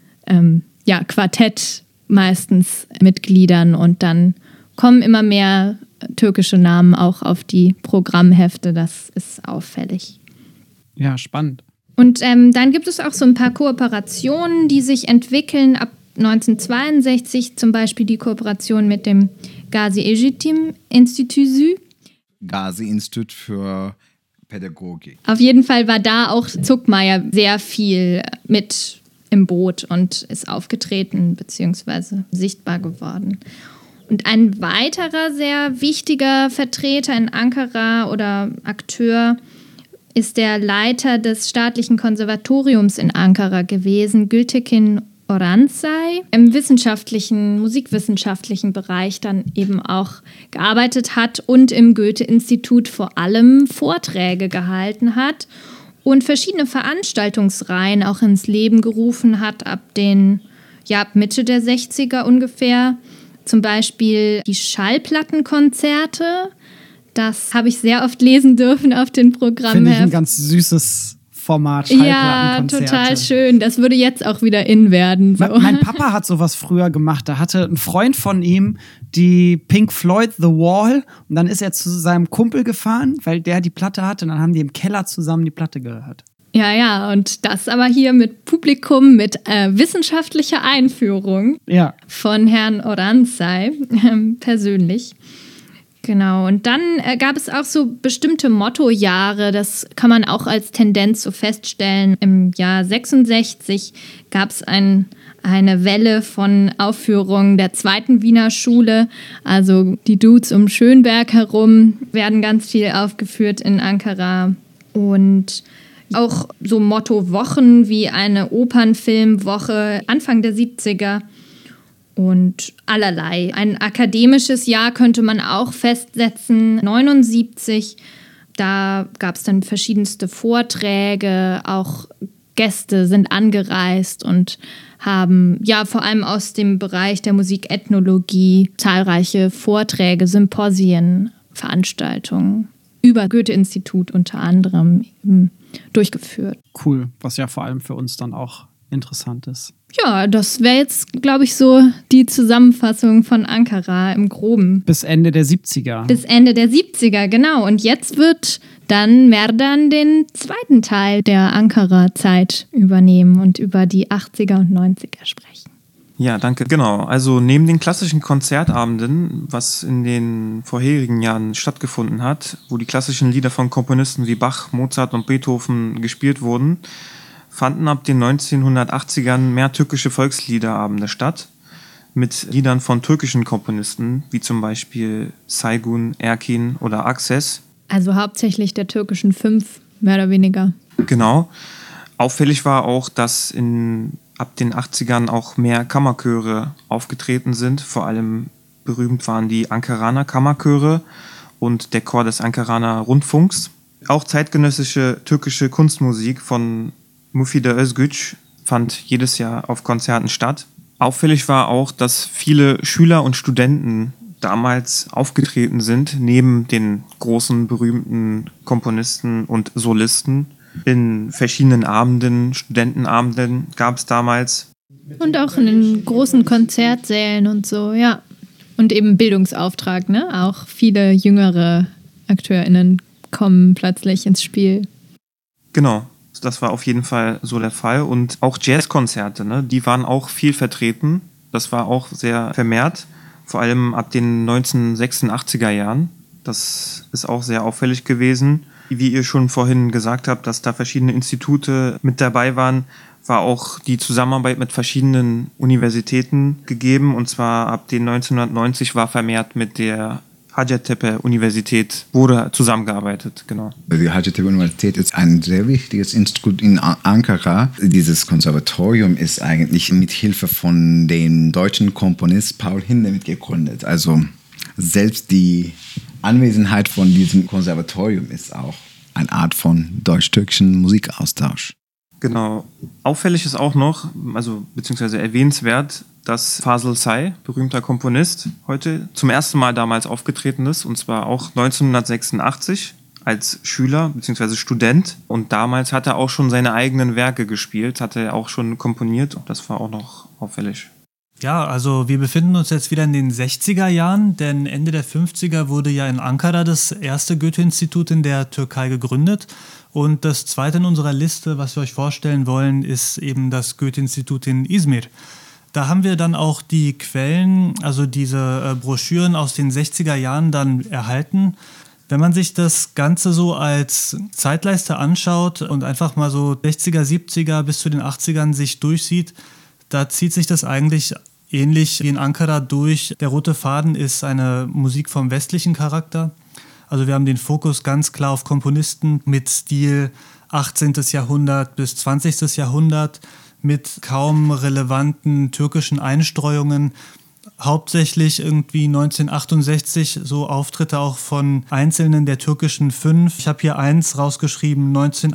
Quartett meistens Mitgliedern. Und dann kommen immer mehr türkische Namen auch auf die Programmhefte. Das ist auffällig. Ja, spannend. Und dann gibt es auch so ein paar Kooperationen, die sich entwickeln. Ab 1962 zum Beispiel die Kooperation mit dem Gazi Eğitim Enstitüsü. Gazi-Institut für Pädagogik. Auf jeden Fall war da auch Zuckmayer sehr viel mit im Boot und ist aufgetreten bzw. sichtbar geworden. Und ein weiterer sehr wichtiger Vertreter in Ankara oder Akteur ist der Leiter des staatlichen Konservatoriums in Ankara gewesen, Gültekin Oransay, im musikwissenschaftlichen Bereich dann eben auch gearbeitet hat und im Goethe-Institut vor allem Vorträge gehalten hat und verschiedene Veranstaltungsreihen auch ins Leben gerufen hat ab Mitte der 60er ungefähr. Zum Beispiel die Schallplattenkonzerte. Das habe ich sehr oft lesen dürfen auf den Programmheft. Finde ich ein ganz süßes Format, Ja, total schön. Das würde jetzt auch wieder in werden. So. Mein Papa hat sowas früher gemacht. Da hatte ein Freund von ihm die Pink Floyd The Wall und dann ist er zu seinem Kumpel gefahren, weil der die Platte hatte und dann haben die im Keller zusammen die Platte gehört. Ja, und das aber hier mit Publikum, mit wissenschaftlicher Einführung von Herrn Oransay persönlich. Genau, und dann gab es auch so bestimmte Mottojahre, das kann man auch als Tendenz so feststellen. Im Jahr 66 gab es eine Welle von Aufführungen der zweiten Wiener Schule, also die Dudes um Schönberg herum werden ganz viel aufgeführt in Ankara und auch so Motto-Wochen wie eine Opernfilmwoche Anfang der 70er. Und allerlei. Ein akademisches Jahr könnte man auch festsetzen, 79. Da gab es dann verschiedenste Vorträge, auch Gäste sind angereist und haben vor allem aus dem Bereich der Musikethnologie zahlreiche Vorträge, Symposien, Veranstaltungen über Goethe-Institut unter anderem durchgeführt. Cool, was ja vor allem für uns dann auch interessant ist. Ja, das wäre jetzt, glaube ich, so die Zusammenfassung von Ankara im Groben. Bis Ende der 70er. Bis Ende der 70er, genau. Und jetzt wird dann Merdan den zweiten Teil der Ankara-Zeit übernehmen und über die 80er und 90er sprechen. Ja, danke. Genau, also neben den klassischen Konzertabenden, was in den vorherigen Jahren stattgefunden hat, wo die klassischen Lieder von Komponisten wie Bach, Mozart und Beethoven gespielt wurden, fanden ab den 1980ern mehr türkische Volksliederabende statt, mit Liedern von türkischen Komponisten, wie zum Beispiel Saygun, Erkin oder Akses. Also hauptsächlich der türkischen 5, mehr oder weniger. Genau. Auffällig war auch, dass ab den 80ern auch mehr Kammerchöre aufgetreten sind. Vor allem berühmt waren die Ankaraner Kammerchöre und der Chor des Ankaraner Rundfunks. Auch zeitgenössische türkische Kunstmusik von Mufide Özgüç fand jedes Jahr auf Konzerten statt. Auffällig war auch, dass viele Schüler und Studenten damals aufgetreten sind, neben den großen, berühmten Komponisten und Solisten. In verschiedenen Abenden, Studentenabenden gab es damals. Und auch in den großen Konzertsälen und so, ja. Und eben Bildungsauftrag, ne? Auch viele jüngere AkteurInnen kommen plötzlich ins Spiel. Genau. Das war auf jeden Fall so der Fall. Und auch Jazzkonzerte, ne, die waren auch viel vertreten. Das war auch sehr vermehrt, vor allem ab den 1986er Jahren. Das ist auch sehr auffällig gewesen. Wie ihr schon vorhin gesagt habt, dass da verschiedene Institute mit dabei waren, war auch die Zusammenarbeit mit verschiedenen Universitäten gegeben. Und zwar ab den 1990 war vermehrt mit der Hacettepe-Universität wurde zusammengearbeitet, genau. Die Hacettepe-Universität ist ein sehr wichtiges Institut in Ankara. Dieses Konservatorium ist eigentlich mit Hilfe von dem deutschen Komponist Paul Hindemith gegründet. Also selbst die Anwesenheit von diesem Konservatorium ist auch eine Art von deutsch-türkischen Musikaustausch. Genau. Auffällig ist auch noch, beziehungsweise erwähnenswert, dass Fasıl Say, berühmter Komponist, heute zum ersten Mal damals aufgetreten ist, und zwar auch 1986 als Schüler bzw. Student. Und damals hat er auch schon seine eigenen Werke gespielt, hat er auch schon komponiert. Das war auch noch auffällig. Ja, also wir befinden uns jetzt wieder in den 60er Jahren, denn Ende der 50er wurde ja in Ankara das erste Goethe-Institut in der Türkei gegründet. Und das zweite in unserer Liste, was wir euch vorstellen wollen, ist eben das Goethe-Institut in Izmir. Da haben wir dann auch die Quellen, also diese Broschüren aus den 60er Jahren dann erhalten. Wenn man sich das Ganze so als Zeitleiste anschaut und einfach mal so 60er, 70er bis zu den 80ern sich durchsieht, da zieht sich das eigentlich ähnlich wie in Ankara durch. Der rote Faden ist eine Musik vom westlichen Charakter. Also wir haben den Fokus ganz klar auf Komponisten mit Stil 18. Jahrhundert bis 20. Jahrhundert, mit kaum relevanten türkischen Einstreuungen. Hauptsächlich irgendwie 1968 so Auftritte auch von Einzelnen der türkischen 5. Ich habe hier eins rausgeschrieben,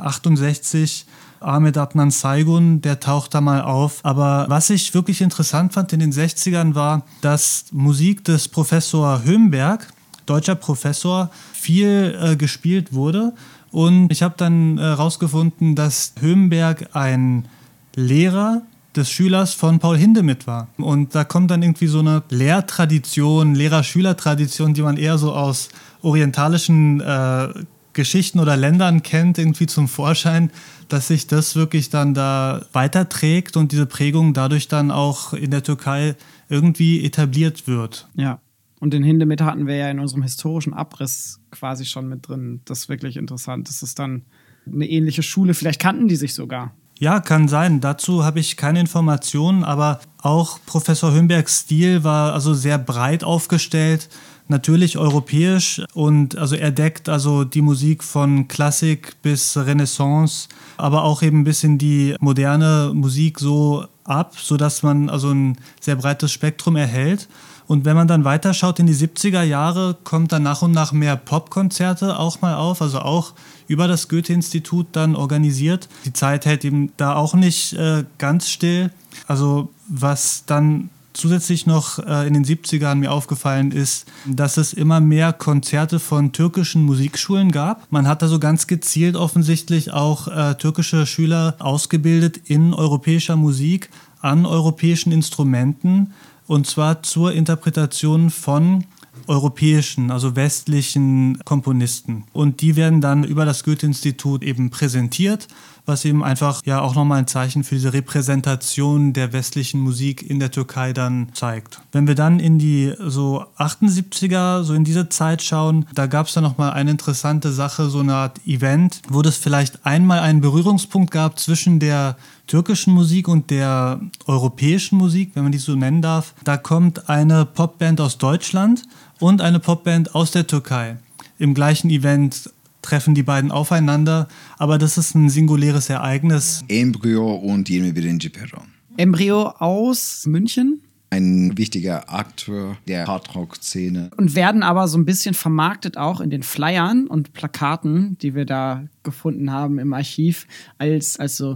1968, Ahmet Adnan Saygun, der taucht da mal auf. Aber was ich wirklich interessant fand in den 60ern war, dass Musik des Professor Hömberg, deutscher Professor, viel gespielt wurde. Und ich habe dann rausgefunden, dass Hömberg ein Lehrer des Schülers von Paul Hindemith war. Und da kommt dann irgendwie so eine Lehrtradition, Lehrer-Schüler-Tradition, die man eher so aus orientalischen Geschichten oder Ländern kennt, irgendwie zum Vorschein, dass sich das wirklich dann da weiterträgt und diese Prägung dadurch dann auch in der Türkei irgendwie etabliert wird. Ja, und den Hindemith hatten wir ja in unserem historischen Abriss quasi schon mit drin. Das ist wirklich interessant. Das ist dann eine ähnliche Schule. Vielleicht kannten die sich sogar. Ja, kann sein. Dazu habe ich keine Informationen, aber auch Professor Hömbergs Stil war also sehr breit aufgestellt, natürlich europäisch, und also er deckt also die Musik von Klassik bis Renaissance, aber auch eben ein bisschen die moderne Musik so ab, sodass man also ein sehr breites Spektrum erhält. Und wenn man dann weiterschaut in die 70er Jahre, kommt dann nach und nach mehr Popkonzerte auch mal auf, also auch über das Goethe-Institut dann organisiert. Die Zeit hält eben da auch nicht ganz still. Also was dann zusätzlich noch in den 70ern mir aufgefallen ist, dass es immer mehr Konzerte von türkischen Musikschulen gab. Man hat also ganz gezielt offensichtlich auch türkische Schüler ausgebildet in europäischer Musik, an europäischen Instrumenten, und zwar zur Interpretation von europäischen, also westlichen Komponisten. Und die werden dann über das Goethe-Institut eben präsentiert, was eben einfach ja auch nochmal ein Zeichen für diese Repräsentation der westlichen Musik in der Türkei dann zeigt. Wenn wir dann in die so 78er, so in diese Zeit schauen, da gab es dann nochmal eine interessante Sache, so eine Art Event, wo es vielleicht einmal einen Berührungspunkt gab zwischen der türkischen Musik und der europäischen Musik, wenn man die so nennen darf. Da kommt eine Popband aus Deutschland und eine Popband aus der Türkei. Im gleichen Event treffen die beiden aufeinander, aber das ist ein singuläres Ereignis. Embryo und Yirmi Birinci Perron. Embryo aus München. Ein wichtiger Akteur der Hardrock-Szene. Und werden aber so ein bisschen vermarktet auch in den Flyern und Plakaten, die wir da gefunden haben im Archiv, als so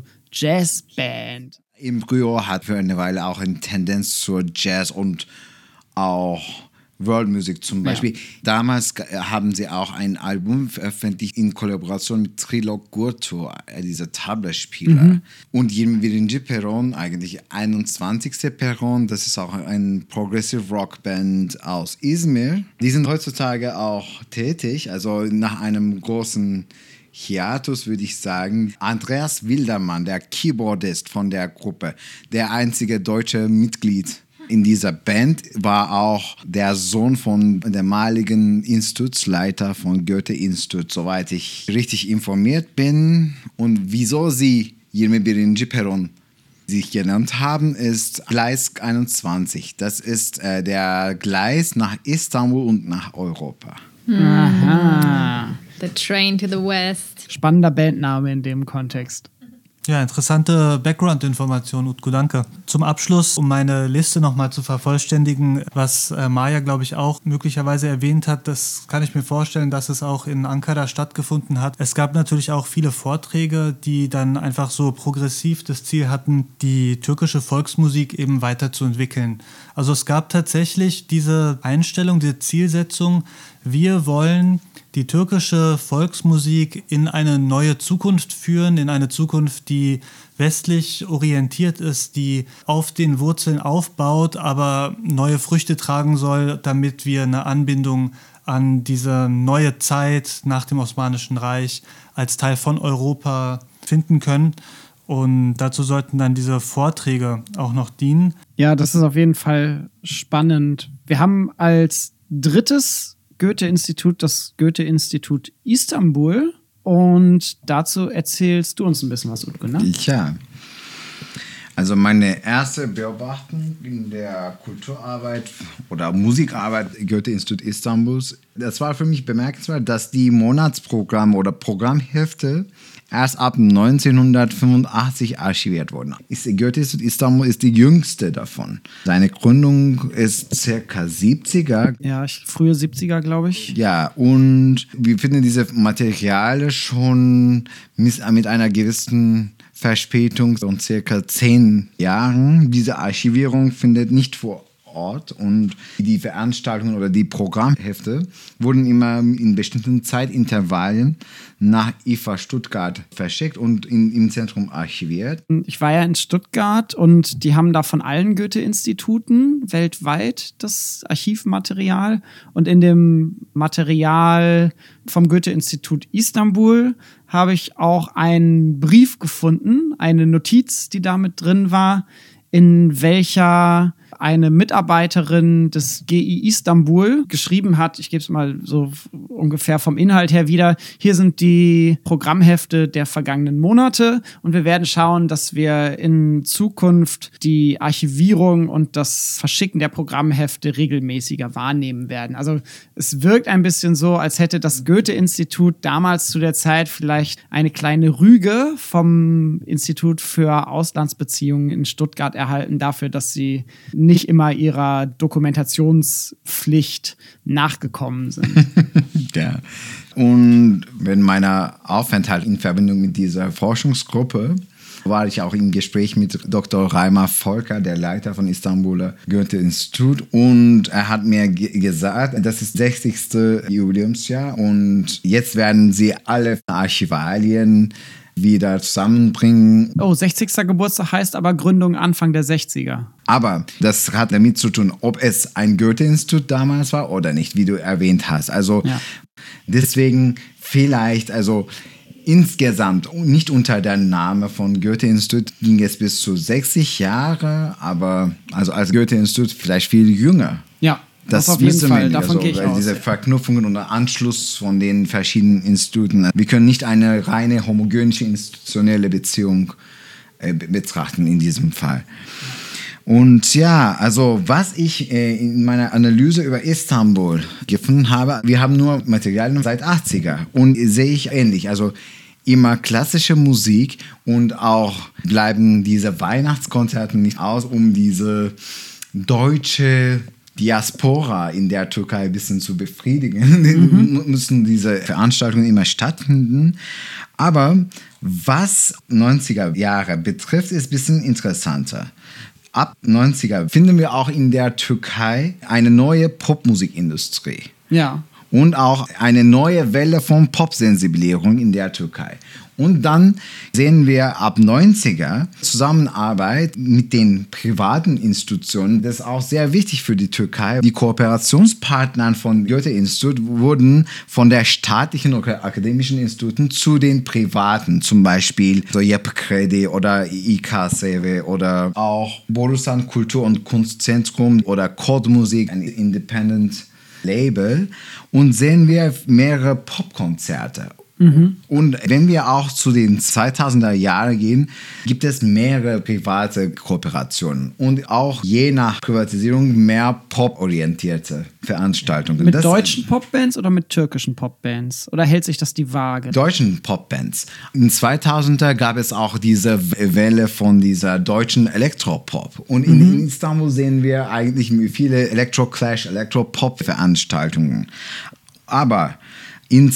Jazzband. Embryo hat für eine Weile auch eine Tendenz zur Jazz und auch World Music zum Beispiel. Ja. Damals haben sie auch ein Album veröffentlicht in Kollaboration mit Trilok Gurtu, dieser Tablaspieler. Mhm. Und Yirmi Birinci Perron, eigentlich 21. Perron, das ist auch eine Progressive Rock Band aus Izmir. Die sind heutzutage auch tätig, also nach einem großen Hiatus würde ich sagen. Andreas Wildermann, der Keyboardist von der Gruppe, der einzige deutsche Mitglied in dieser Band, war auch der Sohn von dem damaligen Institutsleiter von Goethe-Institut, soweit ich richtig informiert bin. Und wieso sie Yirmi Birinci Perron sich genannt haben, ist Gleis 21. Das ist der Gleis nach Istanbul und nach Europa. Aha. The Train to the West. Spannender Bandname in dem Kontext. Ja, interessante Background-Information, Utku, danke. Zum Abschluss, um meine Liste nochmal zu vervollständigen, was Maya, glaube ich, auch möglicherweise erwähnt hat, das kann ich mir vorstellen, dass es auch in Ankara stattgefunden hat. Es gab natürlich auch viele Vorträge, die dann einfach so progressiv das Ziel hatten, die türkische Volksmusik eben weiterzuentwickeln. Also es gab tatsächlich diese Einstellung, diese Zielsetzung, wir wollen die türkische Volksmusik in eine neue Zukunft führen, in eine Zukunft, die westlich orientiert ist, die auf den Wurzeln aufbaut, aber neue Früchte tragen soll, damit wir eine Anbindung an diese neue Zeit nach dem Osmanischen Reich als Teil von Europa finden können. Und dazu sollten dann diese Vorträge auch noch dienen. Ja, das ist auf jeden Fall spannend. Wir haben als drittes Goethe-Institut das Goethe-Institut Istanbul. Und dazu erzählst du uns ein bisschen was, Utku, ne? Ja. Also meine erste Beobachtung in der Kulturarbeit oder Musikarbeit Goethe-Institut Istanbuls, das war für mich bemerkenswert, dass die Monatsprogramme oder Programmhefte erst ab 1985 archiviert wurden. Goethe-Institut Istanbul ist die jüngste davon. Seine Gründung ist circa 70er. Ja, frühe 70er, glaube ich. Ja, und wir finden diese Materialien schon mit einer gewissen Verspätung von circa 10 Jahren. Diese Archivierung findet nicht vor Ort und die Veranstaltungen oder die Programmhefte wurden immer in bestimmten Zeitintervallen nach IFA Stuttgart verschickt und im Zentrum archiviert. Ich war ja in Stuttgart und die haben da von allen Goethe-Instituten weltweit das Archivmaterial. Und in dem Material vom Goethe-Institut Istanbul habe ich auch einen Brief gefunden, eine Notiz, die da mit drin war, in welcher eine Mitarbeiterin des GI Istanbul geschrieben hat, ich gebe es mal so ungefähr vom Inhalt her wieder, hier sind die Programmhefte der vergangenen Monate und wir werden schauen, dass wir in Zukunft die Archivierung und das Verschicken der Programmhefte regelmäßiger wahrnehmen werden. Also es wirkt ein bisschen so, als hätte das Goethe-Institut damals zu der Zeit vielleicht eine kleine Rüge vom Institut für Auslandsbeziehungen in Stuttgart erhalten dafür, dass sie nicht immer ihrer Dokumentationspflicht nachgekommen sind. Ja. Und wenn meiner Aufenthalt in Verbindung mit dieser Forschungsgruppe war ich auch im Gespräch mit Dr. Reimer Volker, der Leiter von Istanbuler Goethe-Institut. Und er hat mir gesagt, das ist das 60. Jubiläumsjahr und jetzt werden sie alle Archivalien wieder zusammenbringen. Oh, 60. Geburtstag heißt aber Gründung Anfang der 60er. Aber das hat damit zu tun, ob es ein Goethe-Institut damals war oder nicht, wie du erwähnt hast. Also deswegen vielleicht, also insgesamt, nicht unter der Name von Goethe-Institut ging es bis zu 60 Jahre, aber also als Goethe-Institut vielleicht viel jünger. Ja. Das auf jeden wissen Fall, wir davon gehe ich aus. Diese Verknüpfungen und Anschluss von den verschiedenen Instituten. Wir können nicht eine reine homogene institutionelle Beziehung betrachten in diesem Fall. Und ja, also was ich in meiner Analyse über Istanbul gefunden habe, wir haben nur Materialien seit 80er und sehe ich ähnlich. Also immer klassische Musik und auch bleiben diese Weihnachtskonzerte nicht aus, um diese deutsche Diaspora in der Türkei ein bisschen zu befriedigen, müssen diese Veranstaltungen immer stattfinden. Aber was 90er Jahre betrifft, ist ein bisschen interessanter. Ab 90er finden wir auch in der Türkei eine neue Popmusikindustrie. Ja. Und auch eine neue Welle von Popsensibilisierung in der Türkei. Und dann sehen wir ab 90er Zusammenarbeit mit den privaten Institutionen. Das ist auch sehr wichtig für die Türkei. Die Kooperationspartner von Goethe-Institut wurden von der staatlichen oder akademischen Instituten zu den privaten. Zum Beispiel so Yapı Kredi oder İKSV oder auch Borusan Kultur- und Kunstzentrum oder Code Musik, ein Independent Label. Und sehen wir mehrere Popkonzerte. Und wenn wir auch zu den 2000er Jahren gehen, gibt es mehrere private Kooperationen und auch je nach Privatisierung mehr pop-orientierte Veranstaltungen. Mit deutschen Popbands oder mit türkischen Popbands? Oder hält sich das die Waage? Deutschen Popbands. In 2000er gab es auch diese Welle von dieser deutschen Elektropop. Und in Istanbul sehen wir eigentlich viele Elektro-Clash, Elektropop-Veranstaltungen. Aber in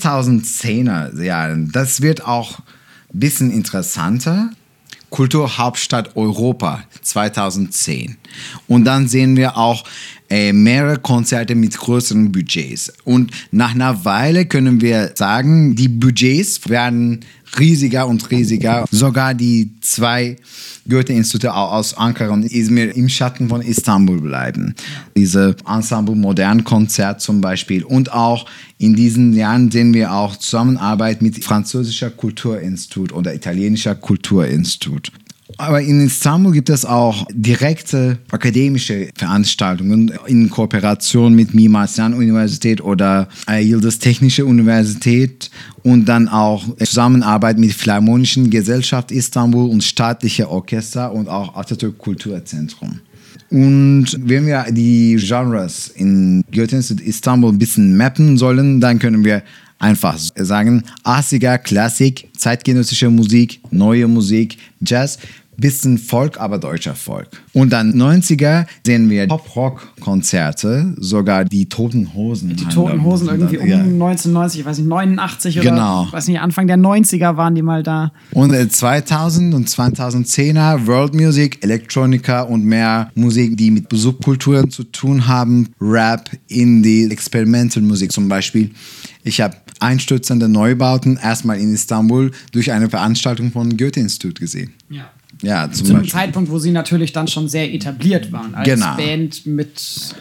2010er Jahren, das wird auch ein bisschen interessanter. Kulturhauptstadt Europa 2010. Und dann sehen wir auch mehrere Konzerte mit größeren Budgets. Und nach einer Weile können wir sagen, die Budgets werden riesiger und riesiger. Sogar die 2 Goethe-Institute aus Ankara und Izmir im Schatten von Istanbul bleiben. Diese Ensemble Modern Konzert zum Beispiel. Und auch in diesen Jahren sehen wir auch Zusammenarbeit mit französischer Kulturinstitut oder italienischer Kulturinstitut. Aber in Istanbul gibt es auch direkte akademische Veranstaltungen in Kooperation mit Mimar Sinan Universität oder Yıldız Technische Universität und dann auch Zusammenarbeit mit Philharmonischen Gesellschaft Istanbul und staatliche Orchester und auch Atatürk Kulturzentrum. Und wenn wir die Genres in Goethe-Institut Istanbul ein bisschen mappen sollen, dann können wir einfach sagen, 80er, Klassik, zeitgenössische Musik, neue Musik, Jazz, bisschen Folk, aber deutscher Folk. Und dann 90er sehen wir Pop-Rock-Konzerte, sogar die Toten Hosen. Die Toten Hosen irgendwie um 1990, ich weiß nicht, 89 oder genau. Weiß nicht, Anfang der 90er waren die mal da. Und 2000 und 2010er World Music, Elektronika und mehr Musik, die mit Subkulturen zu tun haben, Rap, Indie, Experimental Musik zum Beispiel. Ich habe einstürzende Neubauten erstmal in Istanbul durch eine Veranstaltung von Goethe-Institut gesehen. Ja. Ja, zu einem Zeitpunkt, wo sie natürlich dann schon sehr etabliert waren. Als Band mit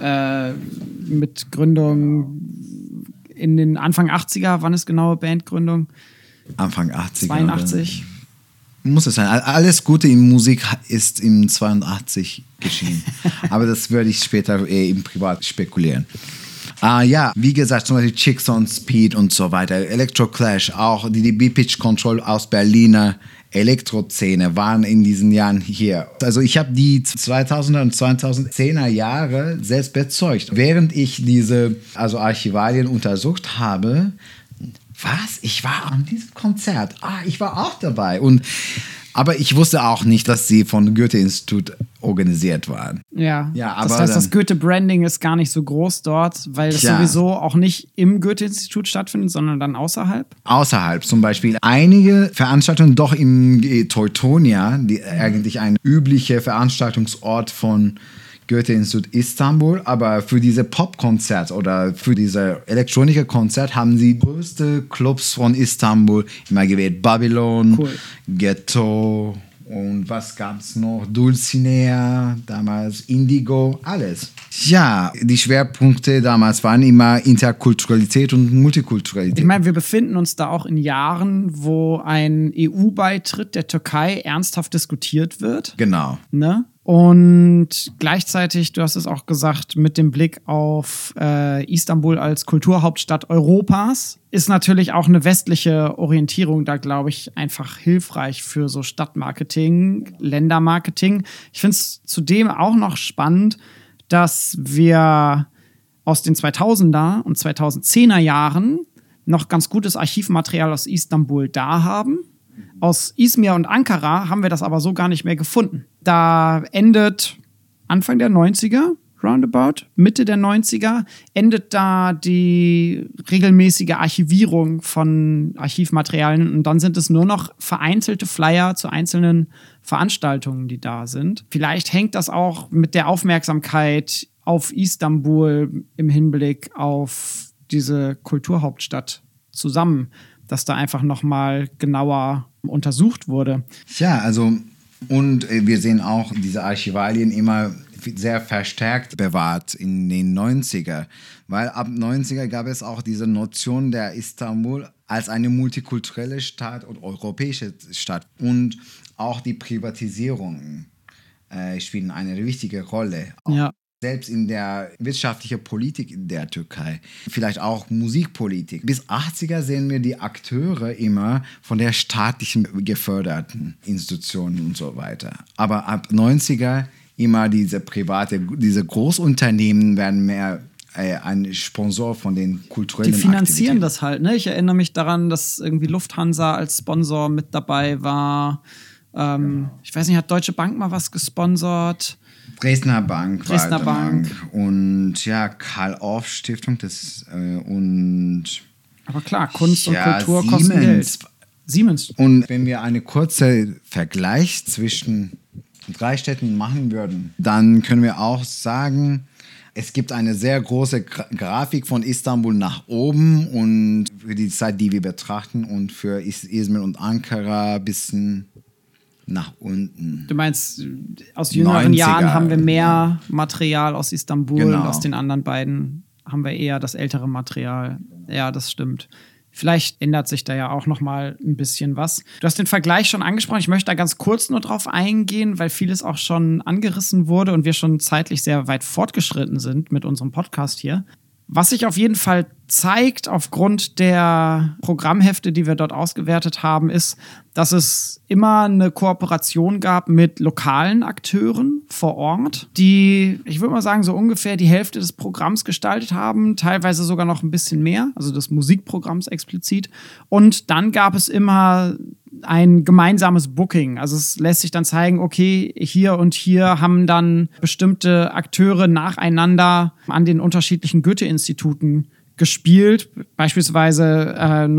Gründung in den Anfang 80er. Wann ist genaue Bandgründung? Anfang 80er. 82. Muss es sein. Alles Gute in Musik ist im 82 geschehen. Aber das würde ich später im Privat spekulieren. Ja, wie gesagt, zum Beispiel Chicks on Speed und so weiter. Electro Clash, auch die B-Pitch Control aus Berliner Elektroszene waren in diesen Jahren hier. Also ich habe die 2000er und 2010er Jahre selbst bezeugt. Während ich diese Archivalien untersucht habe, was? Ich war an diesem Konzert. Ich war auch dabei. Aber ich wusste auch nicht, dass sie von Goethe-Institut organisiert waren. Ja, aber das heißt, das Goethe-Branding ist gar nicht so groß dort, weil es sowieso auch nicht im Goethe-Institut stattfindet, sondern dann außerhalb? Außerhalb, zum Beispiel einige Veranstaltungen doch im Teutonia, die eigentlich ein üblicher Veranstaltungsort von Goethe-Institut Istanbul, aber für diese Popkonzert oder für diese Elektronika-Konzert haben sie größte Clubs von Istanbul immer gewählt. Babylon, Ghetto und was gab es noch? Dulcinea, damals Indigo, alles. Ja, die Schwerpunkte damals waren immer Interkulturalität und Multikulturalität. Ich meine, wir befinden uns da auch in Jahren, wo ein EU-Beitritt der Türkei ernsthaft diskutiert wird. Genau. Ne? Und gleichzeitig, du hast es auch gesagt, mit dem Blick auf Istanbul als Kulturhauptstadt Europas ist natürlich auch eine westliche Orientierung da, glaube ich, einfach hilfreich für so Stadtmarketing, Ländermarketing. Ich finde es zudem auch noch spannend, dass wir aus den 2000er und 2010er Jahren noch ganz gutes Archivmaterial aus Istanbul da haben. Aus Izmir und Ankara haben wir das aber so gar nicht mehr gefunden. Da endet Anfang der 90er, roundabout, Mitte der 90er, endet da die regelmäßige Archivierung von Archivmaterialien und dann sind es nur noch vereinzelte Flyer zu einzelnen Veranstaltungen, die da sind. Vielleicht hängt das auch mit der Aufmerksamkeit auf Istanbul im Hinblick auf diese Kulturhauptstadt zusammen, dass da einfach nochmal genauer untersucht wurde. Ja, also und wir sehen auch diese Archivalien immer sehr verstärkt bewahrt in den 90er, weil ab 90er gab es auch diese Notion der Istanbul als eine multikulturelle Stadt und europäische Stadt und auch die Privatisierung spielen eine wichtige Rolle. Ja. Selbst in der wirtschaftlichen Politik in der Türkei, vielleicht auch Musikpolitik. Bis 80er sehen wir die Akteure immer von der staatlichen geförderten Institutionen und so weiter. Aber ab 90er immer diese Großunternehmen werden mehr ein Sponsor von den kulturellen Aktivitäten. Die finanzieren Aktivitäten. das halt, ne? Ich erinnere mich daran, dass irgendwie Lufthansa als Sponsor mit dabei war. Ich weiß nicht, hat Deutsche Bank mal was gesponsert? Dresdner Bank. Und ja, Karl-Orff-Stiftung. Aber klar, Kunst und Kultur kosten Geld. Siemens. Und wenn wir einen kurzen Vergleich zwischen 3 Städten machen würden, dann können wir auch sagen, Es gibt eine sehr große Grafik von Istanbul nach oben und für die Zeit, die wir betrachten, und für Izmir und Ankara ein bisschen nach unten. Du meinst, aus jüngeren 90er, Jahren haben wir mehr Material aus Istanbul, Genau. und aus den anderen beiden haben wir eher das ältere Material. Ja, das stimmt. Vielleicht ändert sich da ja auch noch mal ein bisschen was. Du hast den Vergleich schon angesprochen. Ich möchte da ganz kurz nur drauf eingehen, weil vieles auch schon angerissen wurde und wir schon zeitlich sehr weit fortgeschritten sind mit unserem Podcast hier. Was sich auf jeden Fall zeigt aufgrund der Programmhefte, die wir dort ausgewertet haben, ist, dass es immer eine Kooperation gab mit lokalen Akteuren vor Ort, die, ich würde mal sagen, so ungefähr die Hälfte des Programms gestaltet haben, teilweise sogar noch ein bisschen mehr, also des Musikprogramms explizit. Und dann gab es immer ein gemeinsames Booking. Also es lässt sich dann zeigen, okay, hier und hier haben dann bestimmte Akteure nacheinander an den unterschiedlichen Goethe-Instituten gespielt. Beispielsweise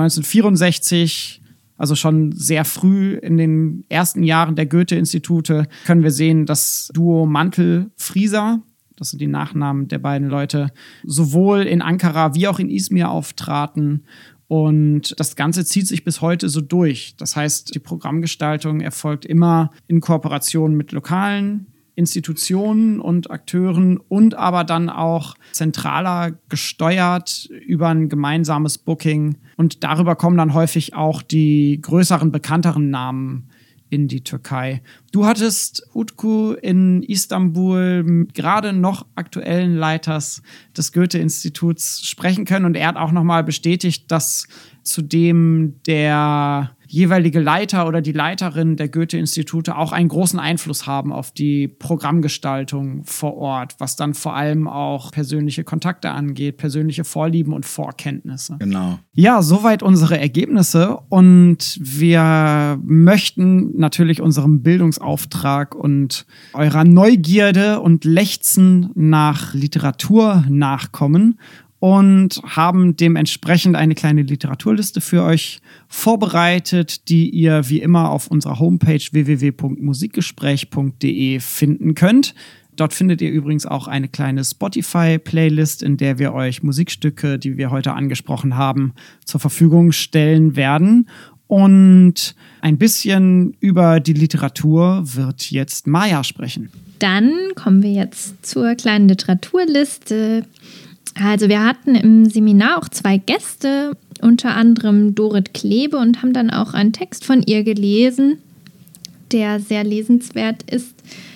1964, also schon sehr früh in den ersten Jahren der Goethe-Institute, können wir sehen, das Duo Mantel-Frieser, das sind die Nachnamen der beiden Leute, sowohl in Ankara wie auch in Izmir auftraten. Und das Ganze zieht sich bis heute so durch. Das heißt, die Programmgestaltung erfolgt immer in Kooperation mit lokalen Institutionen und Akteuren und aber dann auch zentraler gesteuert über ein gemeinsames Booking. Und darüber kommen dann häufig auch die größeren, bekannteren Namen in die Türkei. Du hattest, Utku, in Istanbul gerade noch aktuellen Leiters des Goethe-Instituts sprechen können und er hat auch nochmal bestätigt, dass zudem der jeweilige Leiter oder die Leiterin der Goethe-Institute auch einen großen Einfluss haben auf die Programmgestaltung vor Ort, was dann vor allem auch persönliche Kontakte angeht, persönliche Vorlieben und Vorkenntnisse. Genau. Ja, soweit unsere Ergebnisse und wir möchten natürlich unserem Bildungsauftrag und eurer Neugierde und Lechzen nach Literatur nachkommen und haben dementsprechend eine kleine Literaturliste für euch vorbereitet, die ihr wie immer auf unserer Homepage www.musikgespräch.de finden könnt. Dort findet ihr übrigens auch eine kleine Spotify-Playlist, in der wir euch Musikstücke, die wir heute angesprochen haben, zur Verfügung stellen werden. Und ein bisschen über die Literatur wird jetzt Maja sprechen. Dann kommen wir jetzt zur kleinen Literaturliste. Also wir hatten im Seminar auch 2 Gäste, unter anderem Dorit Klebe, und haben dann auch einen Text von ihr gelesen, der sehr lesenswert ist.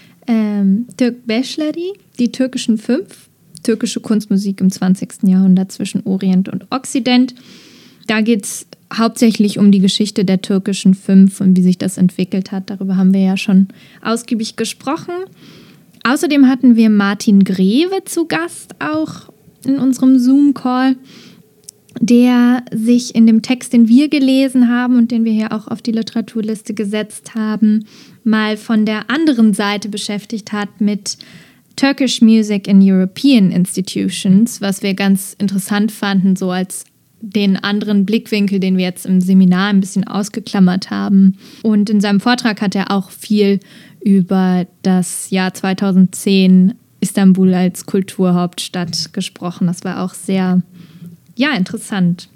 Türk Beşleri, die türkischen 5, türkische Kunstmusik im 20. Jahrhundert zwischen Orient und Okzident. Da geht es hauptsächlich um die Geschichte der türkischen 5 und wie sich das entwickelt hat. Darüber haben wir ja schon ausgiebig gesprochen. Außerdem hatten wir Martin Greve zu Gast, auch in unserem Zoom-Call, der sich in dem Text, den wir gelesen haben und den wir hier auch auf die Literaturliste gesetzt haben, mal von der anderen Seite beschäftigt hat mit Turkish Music in European Institutions, was wir ganz interessant fanden, so als den anderen Blickwinkel, den wir jetzt im Seminar ein bisschen ausgeklammert haben. Und in seinem Vortrag hat er auch viel über das Jahr 2010 Istanbul als Kulturhauptstadt gesprochen. Das war auch sehr, interessant.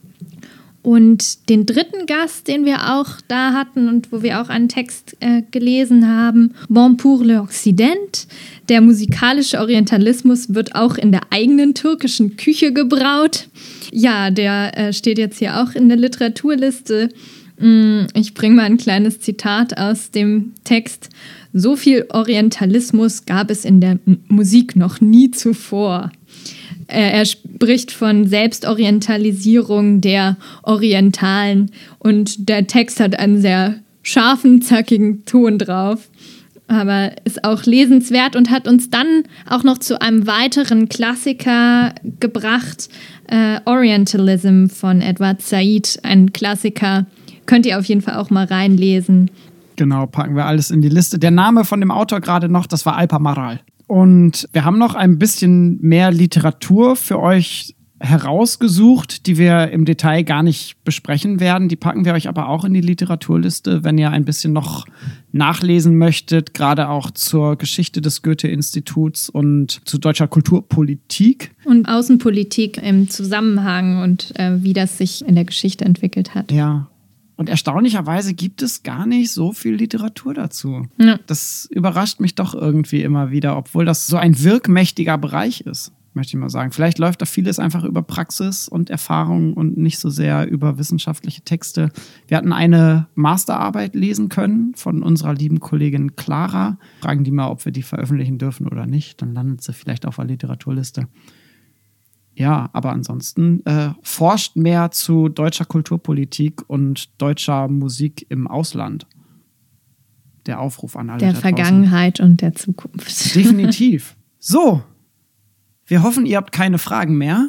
Und den dritten Gast, den wir auch da hatten und wo wir auch einen Text gelesen haben, Bon pour l'Occident, der musikalische Orientalismus wird auch in der eigenen türkischen Küche gebraut. Ja, der steht jetzt hier auch in der Literaturliste. Ich bringe mal ein kleines Zitat aus dem Text. So viel Orientalismus gab es in der Musik noch nie zuvor. Er spricht von Selbstorientalisierung der Orientalen und der Text hat einen sehr scharfen, zackigen Ton drauf, aber ist auch lesenswert und hat uns dann auch noch zu einem weiteren Klassiker gebracht, Orientalism von Edward Said, ein Klassiker. Könnt ihr auf jeden Fall auch mal reinlesen. Genau, packen wir alles in die Liste. Der Name von dem Autor gerade noch, das war Alpa Maral. Und wir haben noch ein bisschen mehr Literatur für euch herausgesucht, die wir im Detail gar nicht besprechen werden. Die packen wir euch aber auch in die Literaturliste, wenn ihr ein bisschen noch nachlesen möchtet, gerade auch zur Geschichte des Goethe-Instituts und zu deutscher Kulturpolitik. Und Außenpolitik im Zusammenhang und wie das sich in der Geschichte entwickelt hat. Ja. Und erstaunlicherweise gibt es gar nicht so viel Literatur dazu. Ja. Das überrascht mich doch irgendwie immer wieder, obwohl das so ein wirkmächtiger Bereich ist, möchte ich mal sagen. Vielleicht läuft da vieles einfach über Praxis und Erfahrung und nicht so sehr über wissenschaftliche Texte. Wir hatten eine Masterarbeit lesen können von unserer lieben Kollegin Clara. Fragen die mal, ob wir die veröffentlichen dürfen oder nicht. Dann landet sie vielleicht auf der Literaturliste. Ja, aber ansonsten forscht mehr zu deutscher Kulturpolitik und deutscher Musik im Ausland. Der Aufruf an alle der da Vergangenheit und der Zukunft. Definitiv. So, wir hoffen, ihr habt keine Fragen mehr.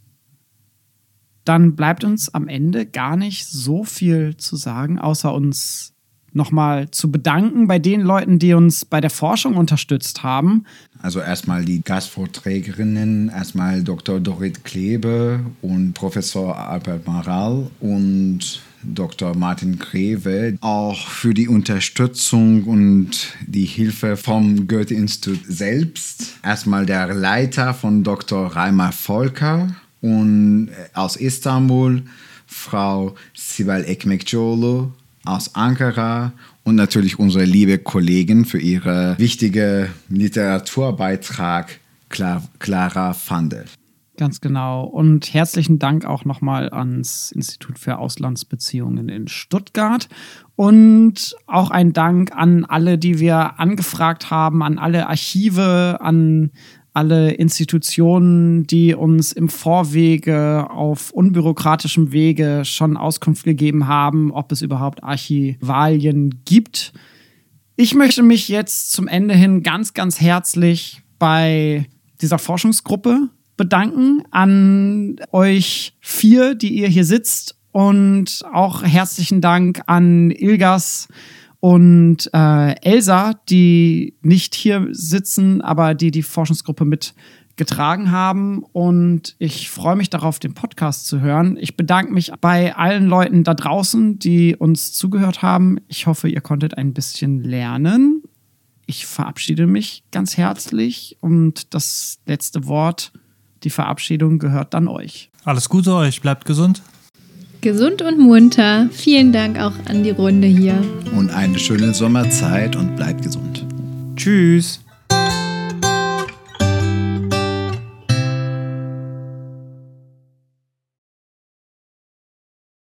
Dann bleibt uns am Ende gar nicht so viel zu sagen, außer uns nochmal zu bedanken bei den Leuten, die uns bei der Forschung unterstützt haben. Also erstmal die Gastvorträgerinnen, erstmal Dr. Dorit Klebe und Professor Albert Maral und Dr. Martin Greve, auch für die Unterstützung und die Hilfe vom Goethe-Institut selbst. Erstmal der Leiter von Dr. Reimer Volker und aus Istanbul, Frau Sibel Ekmekcioglu aus Ankara und natürlich unsere liebe Kollegin für ihre wichtige Literaturbeitrag, Clara Vandel. Ganz genau. Und herzlichen Dank auch nochmal ans Institut für Auslandsbeziehungen in Stuttgart. Und auch ein Dank an alle, die wir angefragt haben, an alle Archive, an alle Institutionen, die uns im Vorwege auf unbürokratischem Wege schon Auskunft gegeben haben, ob es überhaupt Archivalien gibt. Ich möchte mich jetzt zum Ende hin ganz, ganz herzlich bei dieser Forschungsgruppe bedanken, an euch 4, die ihr hier sitzt, und auch herzlichen Dank an Ilgas und Elsa, die nicht hier sitzen, aber die Forschungsgruppe mitgetragen haben. Und ich freue mich darauf, den Podcast zu hören. Ich bedanke mich bei allen Leuten da draußen, die uns zugehört haben. Ich hoffe, ihr konntet ein bisschen lernen. Ich verabschiede mich ganz herzlich und das letzte Wort, die Verabschiedung, gehört dann euch. Alles Gute euch, bleibt gesund. Gesund und munter. Vielen Dank auch an die Runde hier. Und eine schöne Sommerzeit und bleibt gesund. Tschüss.